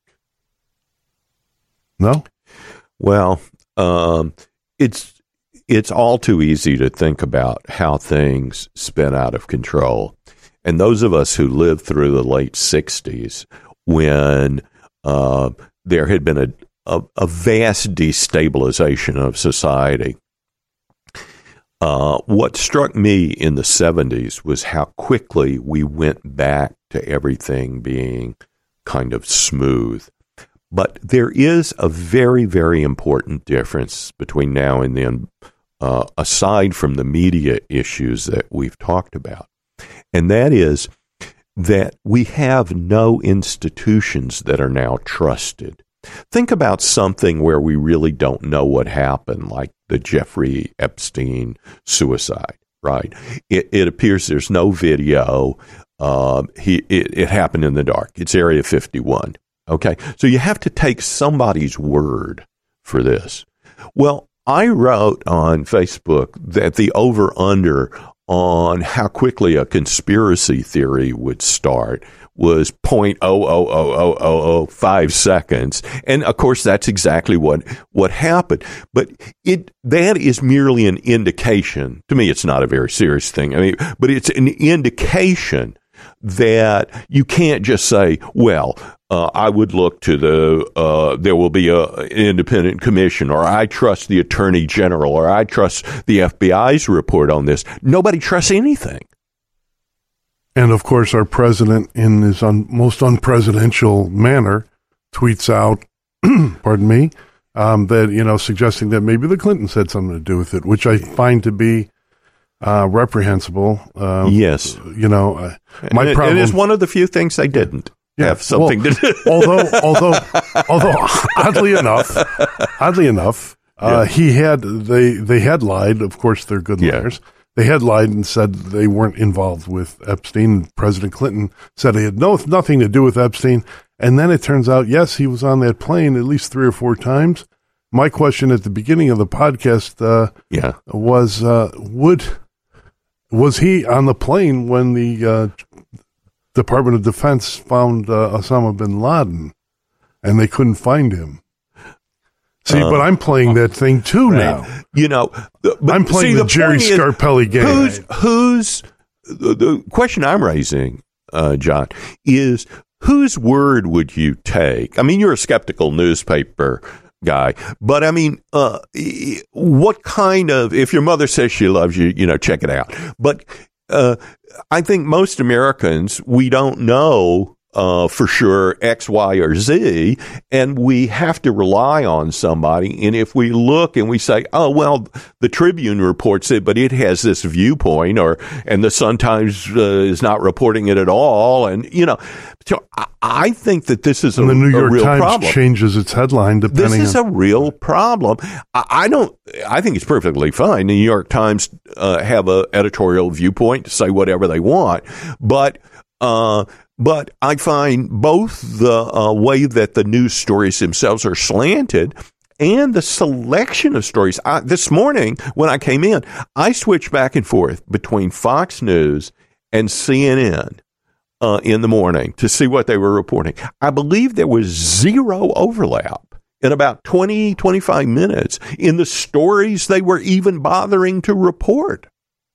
Speaker 8: No?
Speaker 12: Well, um, it's it's all too easy to think about how things spin out of control. And those of us who lived through the late sixties, when uh, there had been a A, a vast destabilization of society. Uh, what struck me in the seventies was how quickly we went back to everything being kind of smooth. But there is a very, very important difference between now and then, uh, aside from the media issues that we've talked about. And that is that we have no institutions that are now trusted. Think about something where we really don't know what happened, like the Jeffrey Epstein suicide, right? It, it appears there's no video. Uh, he it, it happened in the dark. It's Area fifty-one. Okay, so you have to take somebody's word for this. Well, I wrote on Facebook that the over-under on how quickly a conspiracy theory would start was zero point zero zero zero zero zero zero five seconds. And, of course, that's exactly what, what happened. But it that is merely an indication. To me, it's not a very serious thing. I mean, but it's an indication that you can't just say, well, uh, I would look to the, uh, there will be a, an independent commission, or I trust the attorney general, or I trust the F B I's report on this. Nobody trusts anything.
Speaker 8: And, of course, our president, in his un- most unpresidential manner, tweets out, pardon me, um, that, you know, suggesting that maybe the Clintons had something to do with it, which I find to be uh, reprehensible. Uh,
Speaker 12: yes.
Speaker 8: You know, uh, my
Speaker 12: and
Speaker 8: problem...
Speaker 12: It is one of the few things they didn't yeah, have something well, to do.
Speaker 8: although, although, although, oddly enough, oddly enough, uh, yeah. he had, they, they had lied. Of course, they're good liars. Yeah. They had lied and said they weren't involved with Epstein. President Clinton said he had no nothing to do with Epstein. And then it turns out, yes, he was on that plane at least three or four times. My question at the beginning of the podcast uh,
Speaker 12: yeah.
Speaker 8: was, uh, would was he on the plane when the uh, Department of Defense found uh, Osama bin Laden and they couldn't find him? See, um, but I'm playing that thing too right. now.
Speaker 12: You know, but
Speaker 8: I'm playing
Speaker 12: see,
Speaker 8: the,
Speaker 12: the
Speaker 8: Jerry Scarpelli game.
Speaker 12: Who's, who's the, the question I'm raising, uh, John, is whose word would you take? I mean, you're a skeptical newspaper guy, but I mean, uh, what kind of, if your mother says she loves you, you know, check it out. But uh, I think most Americans, we don't know Uh, for sure, X, Y, or Z, and we have to rely on somebody. And if we look and we say, oh, well, the Tribune reports it, but it has this viewpoint, or and the Sun-Times uh, is not reporting it at all. And, you know, so I, I think that this is a,
Speaker 8: and the New York
Speaker 12: a real
Speaker 8: Times
Speaker 12: problem.
Speaker 8: changes its headline depending
Speaker 12: This is
Speaker 8: on-
Speaker 12: a real problem. I, I don't, I think it's perfectly fine. The New York Times uh, have an editorial viewpoint to say whatever they want, but, uh, But I find both the uh, way that the news stories themselves are slanted and the selection of stories. I, this morning, when I came in, I switched back and forth between Fox News and C N N uh, in the morning to see what they were reporting. I believe there was zero overlap in about twenty, twenty-five minutes in the stories they were even bothering to report.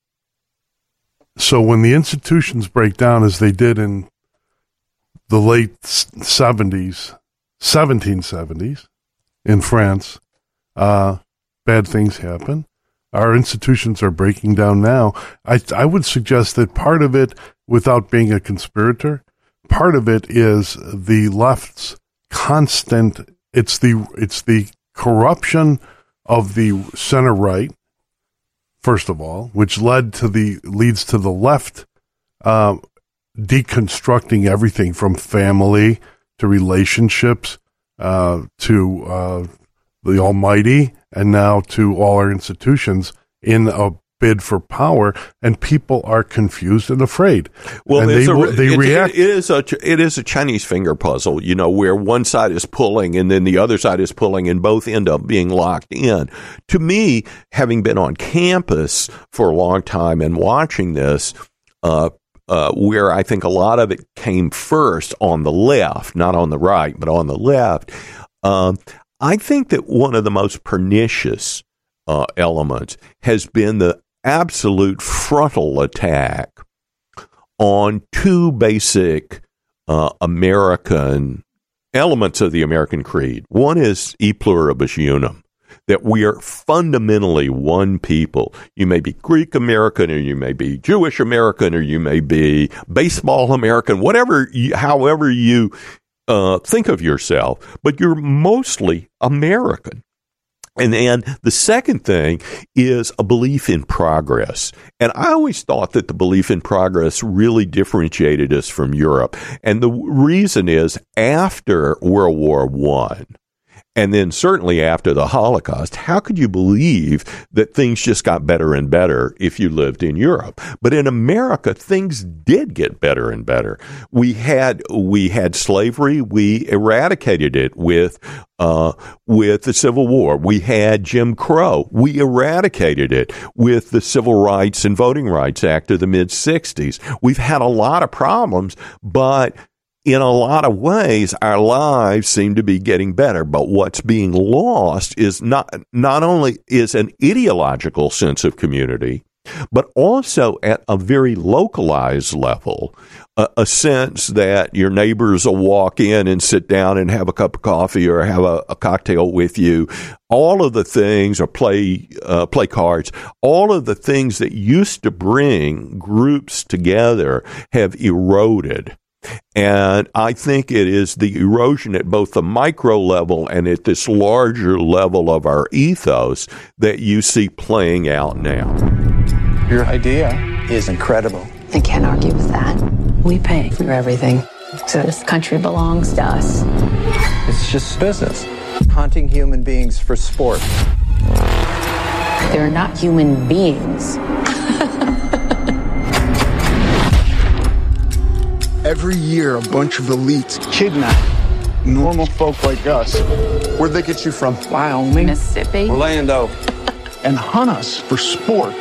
Speaker 8: So when the institutions break down, as they did in the late seventies, seventeen seventies in France, uh, bad things happen. Our institutions are breaking down now. I, I would suggest that part of it, without being a conspirator, part of it is the left's constant, it's the, it's the corruption of the center right, first of all, which led to the, leads to the left, uh, deconstructing everything from family to relationships uh, to uh, the almighty, and now to all our institutions in a bid for power, and people are confused and afraid.
Speaker 12: Well,
Speaker 8: and
Speaker 12: they,
Speaker 8: a, they
Speaker 12: it,
Speaker 8: react.
Speaker 12: It is a it is a Chinese finger puzzle, you know, where one side is pulling and then the other side is pulling, and both end up being locked in. To me, having been on campus for a long time and watching this, uh, Uh, where I think a lot of it came first on the left, not on the right, but on the left. Um, I think that one of the most pernicious uh, elements has been the absolute frontal attack on two basic uh, American elements of the American creed. One is e pluribus unum, that we are fundamentally one people. You may be Greek American, or you may be Jewish American, or you may be baseball American, whatever, you, however you uh, think of yourself, but you're mostly American. And then the second thing is a belief in progress. And I always thought that the belief in progress really differentiated us from Europe. And the reason is, after World War One, and then certainly after the Holocaust, how could you believe that things just got better and better if you lived in Europe? But in America, things did get better and better. We had we had slavery. We eradicated it with uh, with the Civil War. We had Jim Crow. We eradicated it with the Civil Rights and Voting Rights Act of the mid sixties. We've had a lot of problems, but in a lot of ways, our lives seem to be getting better. But what's being lost is not not only is an ideological sense of community, but also at a very localized level, a, a sense that your neighbors will walk in and sit down and have a cup of coffee or have a, a cocktail with you. All of the things, or play uh, play cards, all of the things that used to bring groups together have eroded. And I think it is the erosion at both the micro level and at this larger level of our ethos that you see playing out now.
Speaker 14: Your idea is incredible.
Speaker 15: I can't argue with that. We pay for everything. So this country belongs to us.
Speaker 14: It's just business. Hunting human beings for sport.
Speaker 15: They're not human beings.
Speaker 16: Every year, a bunch of elites kidnap normal folk like us. Where'd they get you from?
Speaker 15: Wyoming, Mississippi,
Speaker 16: Orlando, and hunt us for sport.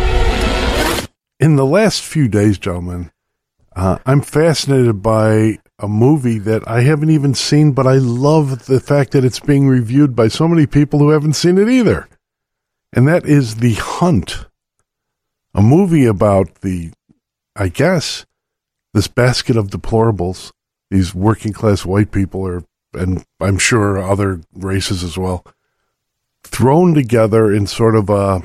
Speaker 8: In the last few days, gentlemen, uh, I'm fascinated by a movie that I haven't even seen, but I love the fact that it's being reviewed by so many people who haven't seen it either. And that is The Hunt, a movie about the, I guess, this basket of deplorables, these working class white people, are, and I'm sure other races as well, thrown together in sort of a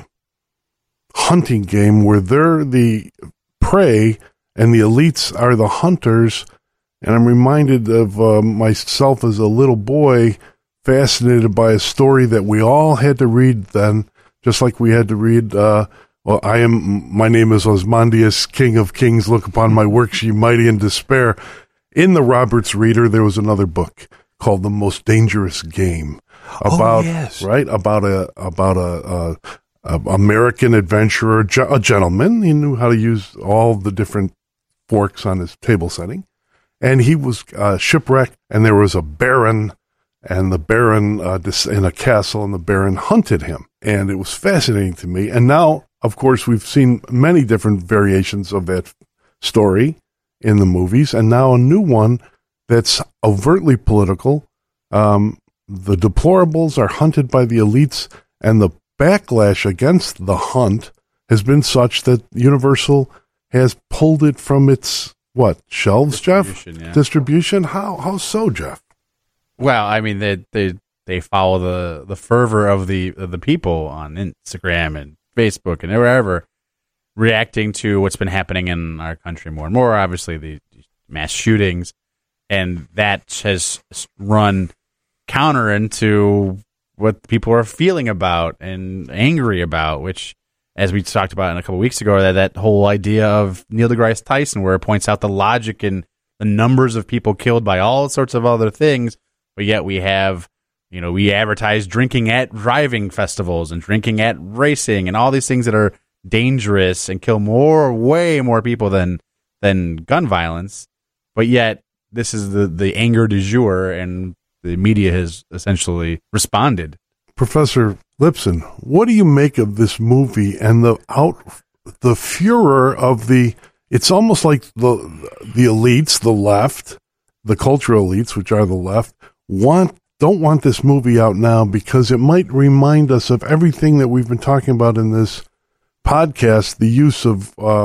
Speaker 8: hunting game where they're the prey and the elites are the hunters. And I'm reminded of uh, myself as a little boy, fascinated by a story that we all had to read then, just like we had to read uh Well, I am, my name is Osmondius, King of Kings, look upon my works, ye mighty in despair. In the Roberts Reader, there was another book called The Most Dangerous Game. About,
Speaker 12: oh, yes.
Speaker 8: right, about a, about a, a, a American adventurer, a gentleman. He knew how to use all the different forks on his table setting. And he was uh, shipwrecked, and there was a baron, and the baron uh, in a castle, and the baron hunted him. And it was fascinating to me. And now, of course, we've seen many different variations of that story in the movies, and now a new one that's overtly political. Um, the deplorables are hunted by the elites, and the backlash against the hunt has been such that Universal has pulled it from its, what, shelves, Jeff?
Speaker 13: Yeah.
Speaker 8: Distribution? How how so, Jeff?
Speaker 13: Well, I mean, they they they follow the, the fervor of the of the people on Instagram and Facebook and wherever, reacting to what's been happening in our country more and more. Obviously, the mass shootings, and that has run counter into what people are feeling about and angry about, which, as we talked about in a couple weeks ago, that, that whole idea of Neil deGrasse Tyson, where it points out the logic in the numbers of people killed by all sorts of other things, but yet we have, you know, we advertise drinking at driving festivals and drinking at racing and all these things that are dangerous and kill more, way more people than than gun violence. But yet, this is the, the anger du jour, and the media has essentially responded.
Speaker 8: Professor Lipson, what do you make of this movie and the out the furor of the? It's almost like the the elites, the left, the cultural elites, which are the left, want. don't want this movie out now because it might remind us of everything that we've been talking about in this podcast, the use of uh,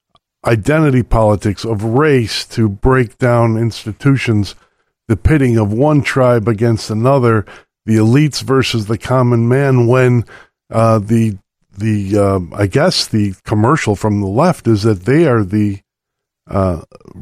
Speaker 8: identity politics, of race to break down institutions, the pitting of one tribe against another, the elites versus the common man, when uh, the, the uh, I guess the commercial from the left is that they are the uh,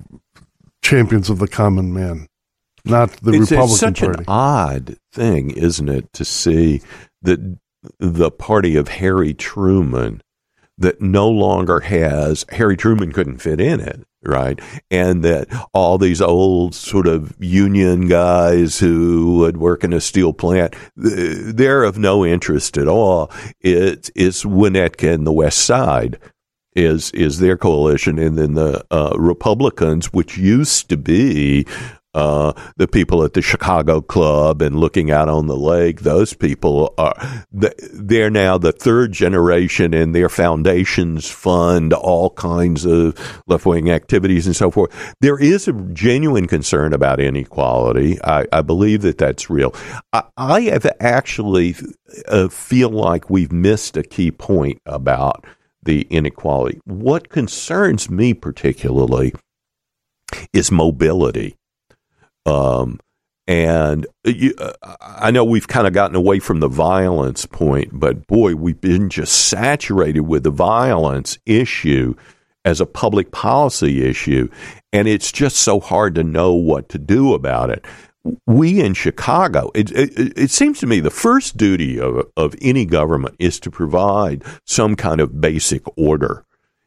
Speaker 8: champions of the common man. Not the
Speaker 12: it's,
Speaker 8: Republican
Speaker 12: it's such
Speaker 8: Party.
Speaker 12: An odd thing, isn't it, to see that the party of Harry Truman that no longer has, Harry Truman couldn't fit in it, right? And that all these old sort of union guys who would work in a steel plant, they're of no interest at all. It's, it's Winnetka and the West Side is is their coalition, and then the uh, Republicans, which used to be uh, the people at the Chicago Club and looking out on the lake, those people are they're now the third generation, and their foundations fund all kinds of left-wing activities and so forth. There is a genuine concern about inequality. I, I believe that that's real. I, I have actually uh, feel like we've missed a key point about the inequality. What concerns me particularly is mobility. Um, and you, uh, I know we've kind of gotten away from the violence point, but boy, we've been just saturated with the violence issue as a public policy issue. And it's just so hard to know what to do about it. We in Chicago, it, it, it seems to me the first duty of, of any government is to provide some kind of basic order.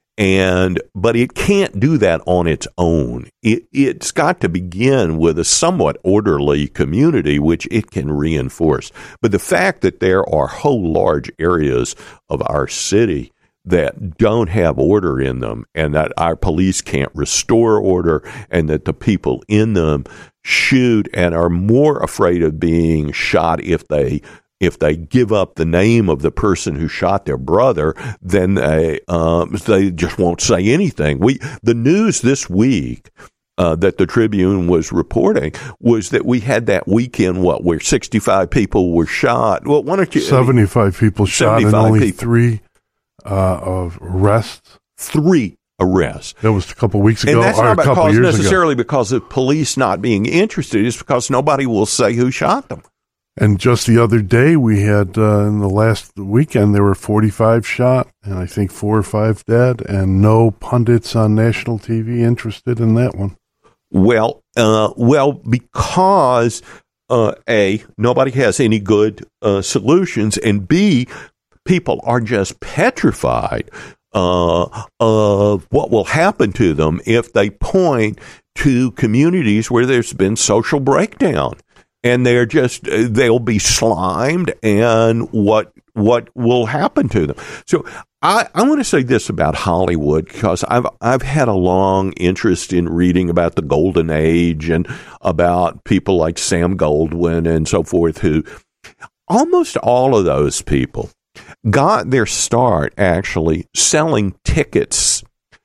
Speaker 12: And but it can't do that on its own. It, it's got to begin with a somewhat orderly community, which it can reinforce. But the fact that there are whole large areas of our city that don't have order in them, and that our police can't restore order, and that the people in them shoot and are more afraid of being shot if they if they give up the name of the person who shot their brother, then they um, they just won't say anything. We the news this week uh, that the Tribune was reporting was that we had that weekend what where sixty-five people were shot. Well, why don't you
Speaker 8: seventy-five I mean, people shot and only
Speaker 12: people.
Speaker 8: three uh, of arrests.
Speaker 12: Three. Arrest.
Speaker 8: That was a couple of weeks ago.
Speaker 12: And that's
Speaker 8: or
Speaker 12: not
Speaker 8: a couple
Speaker 12: because
Speaker 8: years
Speaker 12: necessarily
Speaker 8: ago.
Speaker 12: because of police not being interested. It's because nobody will say who shot them.
Speaker 8: And just the other day, we had, uh, in the last weekend, there were forty-five shot, and I think four or five dead, and no pundits on national T V interested in that one.
Speaker 12: Well, uh, well, because, uh, A, nobody has any good uh, solutions, and B, people are just petrified Uh, of what will happen to them if they point to communities where there's been social breakdown, and they're just they'll be slimed, and what what will happen to them. So I, I want to say this about Hollywood, because I've I've had a long interest in reading about the Golden Age and about people like Sam Goldwyn and so forth, who almost all of those people got their start actually selling tickets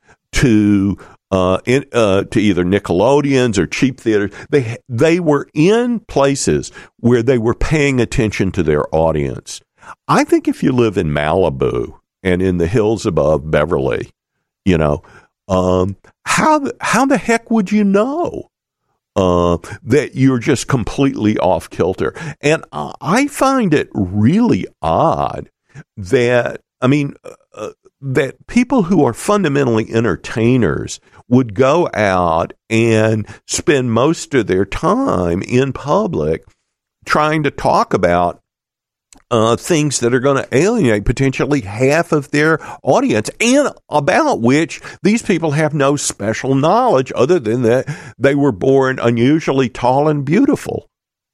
Speaker 12: to uh, in, uh, to either Nickelodeons or cheap theaters. They they were in places where they were paying attention to their audience. I think if you live in Malibu and in the hills above Beverly, you know, um, how how the heck would you know Uh, that you're just completely off kilter? And uh, I find it really odd that, I mean, uh, that people who are fundamentally entertainers would go out and spend most of their time in public trying to talk about uh, things that are going to alienate potentially half of their audience, and about which these people have no special knowledge other than that they were born unusually tall and beautiful.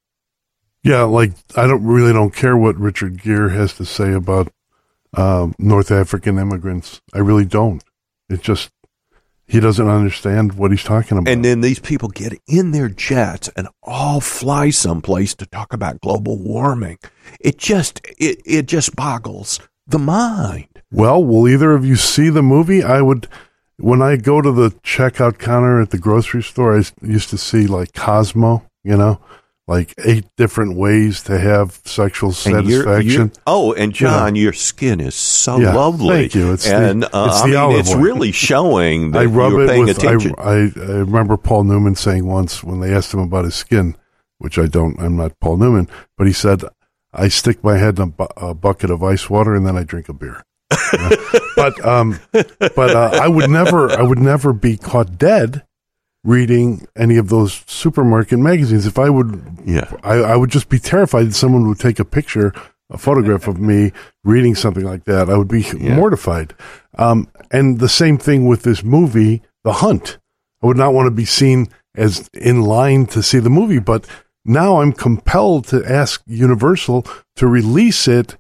Speaker 8: Yeah, like, I don't really don't care what Richard Gere has to say about um, North African immigrants. I really don't. It just, he doesn't understand what he's talking about.
Speaker 12: And then these people get in their jets and all fly someplace to talk about global warming. It just, it, it just boggles the mind.
Speaker 8: Well, will either of you see the movie? I would, when I go to the checkout counter at the grocery store, I used to see like Cosmo, you know, like eight different ways to have sexual satisfaction.
Speaker 12: You're, you're, oh, and John, you know, your skin is so
Speaker 8: yeah,
Speaker 12: lovely.
Speaker 8: Thank you. It's
Speaker 12: and
Speaker 8: the,
Speaker 12: uh,
Speaker 8: it's,
Speaker 12: I
Speaker 8: the
Speaker 12: mean, it's
Speaker 8: one.
Speaker 12: really showing that
Speaker 8: I rub
Speaker 12: you're
Speaker 8: it
Speaker 12: paying
Speaker 8: with,
Speaker 12: attention.
Speaker 8: I, I, I remember Paul Newman saying once when they asked him about his skin, which I don't, I'm not Paul Newman, but he said, I stick my head in a, bu- a bucket of ice water and then I drink a beer. You know? but um, but uh, I would never, I would never be caught dead reading any of those supermarket magazines. If I would,
Speaker 12: yeah,
Speaker 8: I, I would just be terrified that someone would take a picture, a photograph of me reading something like that. I would be yeah. mortified. Um, and the same thing with this movie, The Hunt. I would not want to be seen as in line to see the movie, but now I'm compelled to ask Universal to release it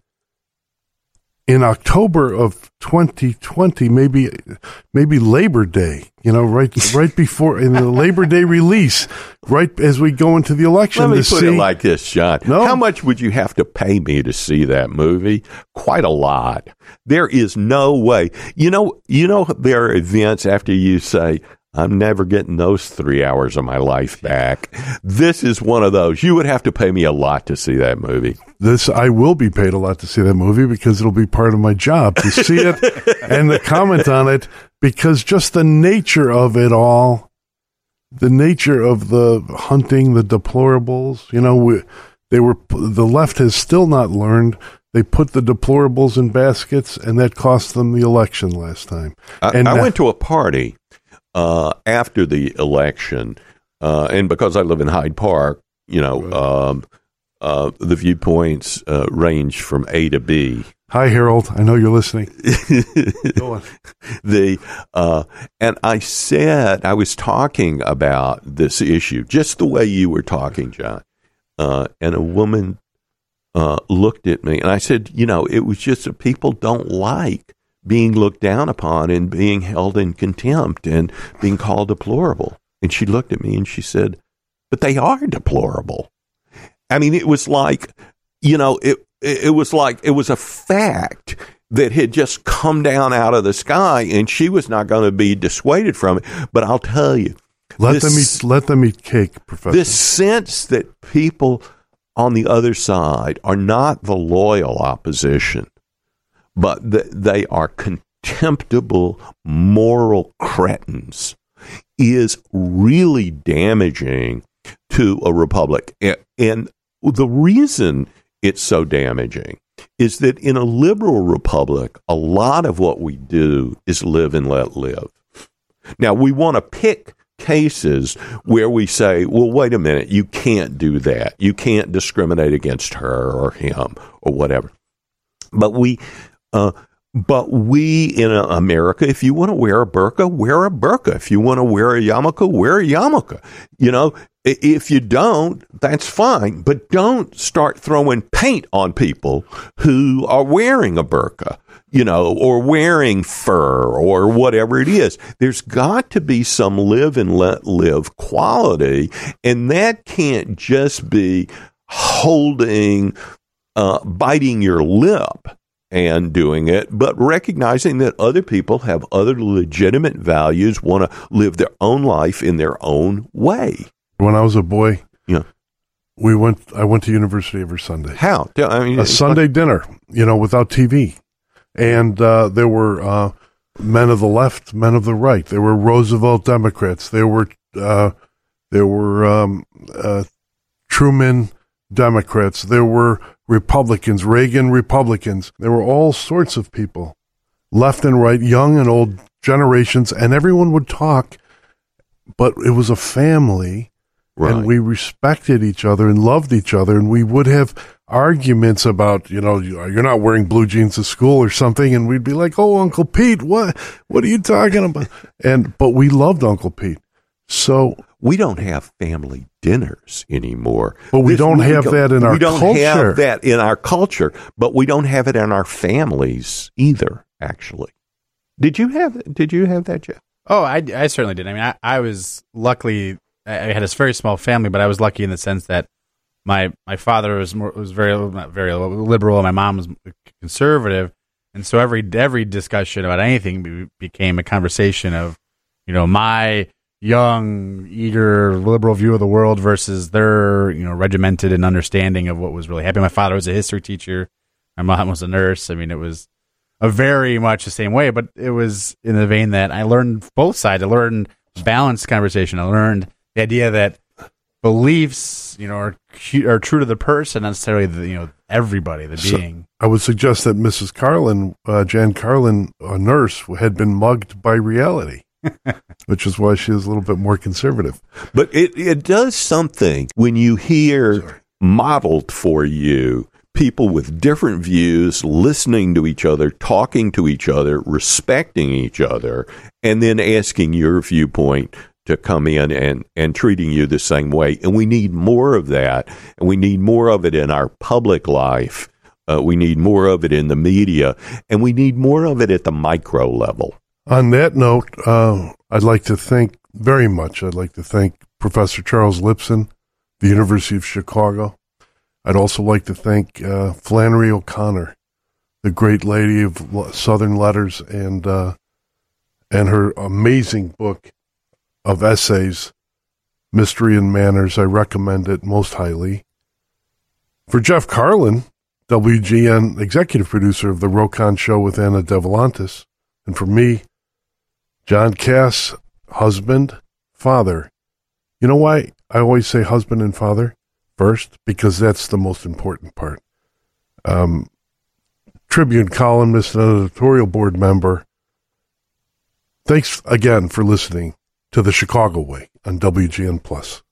Speaker 8: in October of twenty twenty, maybe maybe Labor Day, you know, right right before in the Labor Day release, right as we go into the election.
Speaker 12: Let me
Speaker 8: to
Speaker 12: put
Speaker 8: see,
Speaker 12: it like this, John.
Speaker 8: No.
Speaker 12: How much would you have to pay me to see that movie? Quite a lot. There is no way. You know, you know, there are events after you say, I'm never getting those three hours of my life back. This is one of those. You would have to pay me a lot to see that movie.
Speaker 8: This I will be paid a lot to see that movie because it'll be part of my job to see it and to comment on it, because just the nature of it all, the nature of the hunting, the deplorables, you know, we, they were the left has still not learned. They put the deplorables in baskets, and that cost them the election last time.
Speaker 12: I,
Speaker 8: and
Speaker 12: I
Speaker 8: that,
Speaker 12: went to a party uh, after the election, uh, and because I live in Hyde Park, you know, um, uh, the viewpoints uh, range from A to B.
Speaker 8: Hi, Harold. I know you're listening. Go on.
Speaker 12: The uh, and I said I was talking about this issue just the way you were talking, John, uh, and a woman uh, looked at me, and I said, you know, it was just that people don't like being looked down upon and being held in contempt and being called deplorable. And she looked at me and she said, but they are deplorable. I mean, it was like, you know, it it was like it was a fact that had just come down out of the sky, and she was not going to be dissuaded from it. But I'll tell you,
Speaker 8: let
Speaker 12: this,
Speaker 8: them eat let them eat cake, Professor.
Speaker 12: This sense that people on the other side are not the loyal opposition, but that they are contemptible moral cretins, is really damaging to a republic. And, and the reason it's so damaging is that in a liberal republic, a lot of what we do is live and let live. Now, we want to pick cases where we say, well, wait a minute, you can't do that. You can't discriminate against her or him or whatever. But we... Uh, But we in America, if you want to wear a burqa, wear a burqa. If you want to wear a yarmulke, wear a yarmulke. You know, if you don't, that's fine. But don't start throwing paint on people who are wearing a burqa, you know, or wearing fur or whatever it is. There's got to be some live and let live quality. And that can't just be holding, uh, biting your lip and doing it, but recognizing that other people have other legitimate values, want to live their own life in their own way.
Speaker 8: When I was a boy,
Speaker 12: yeah,
Speaker 8: we went. I went to university every Sunday.
Speaker 12: How? I mean,
Speaker 8: a Sunday like, dinner, you know, without T V, and uh, there were uh, men of the left, men of the right. There were Roosevelt Democrats. There were uh, there were um, uh, Truman Democrats. There were Republicans, Reagan Republicans. There were all sorts of people, left and right, young and old generations, and everyone would talk, but it was a family, right. And we respected each other and loved each other, and we would have arguments about, you know, you're not wearing blue jeans to school or something, and we'd be like, oh, Uncle Pete, what, what are you talking about? And but we loved Uncle Pete. So
Speaker 12: we don't have family dinners anymore.
Speaker 8: But we this, don't have we that in our culture.
Speaker 12: We don't culture. have that in our culture, but we don't have it in our families either, actually. Did you have Did you have that, Jeff?
Speaker 13: Oh, I, I certainly did. I mean, I, I was luckily, I had a very small family, but I was lucky in the sense that my my father was more, was very not very liberal, and my mom was conservative, and so every every discussion about anything became a conversation of, you know, my young, eager, liberal view of the world versus their, you know, regimented and understanding of what was really happening. My father was a history teacher. My mom was a nurse. I mean, it was a very much the same way, but it was in the vein that I learned both sides. I learned balanced conversation. I learned the idea that beliefs, you know, are are true to the person, not necessarily the, you know, everybody, the so being.
Speaker 8: I would suggest that Missus Carlin, uh, Jan Carlin, a nurse, had been mugged by reality. Which is why she is a little bit more conservative.
Speaker 12: But it, it does something when you hear Sorry. modeled for you people with different views, listening to each other, talking to each other, respecting each other, and then asking your viewpoint to come in and, and treating you the same way. And we need more of that. And we need more of it in our public life. Uh, we need more of it in the media. And we need more of it at the micro level.
Speaker 8: On that note, uh, I'd like to thank very much, I'd like to thank Professor Charles Lipson, the University of Chicago. I'd also like to thank uh, Flannery O'Connor, the great lady of Southern Letters, and uh, and her amazing book of essays, Mystery and Manners. I recommend it most highly. For Jeff Carlin, W G N executive producer of The Rokon Show with Anna Devolantis, and for me, John Cass, husband, father. You know why I always say husband and father first? Because that's the most important part. Um, Tribune columnist and editorial board member. Thanks again for listening to The Chicago Way on W G N Plus.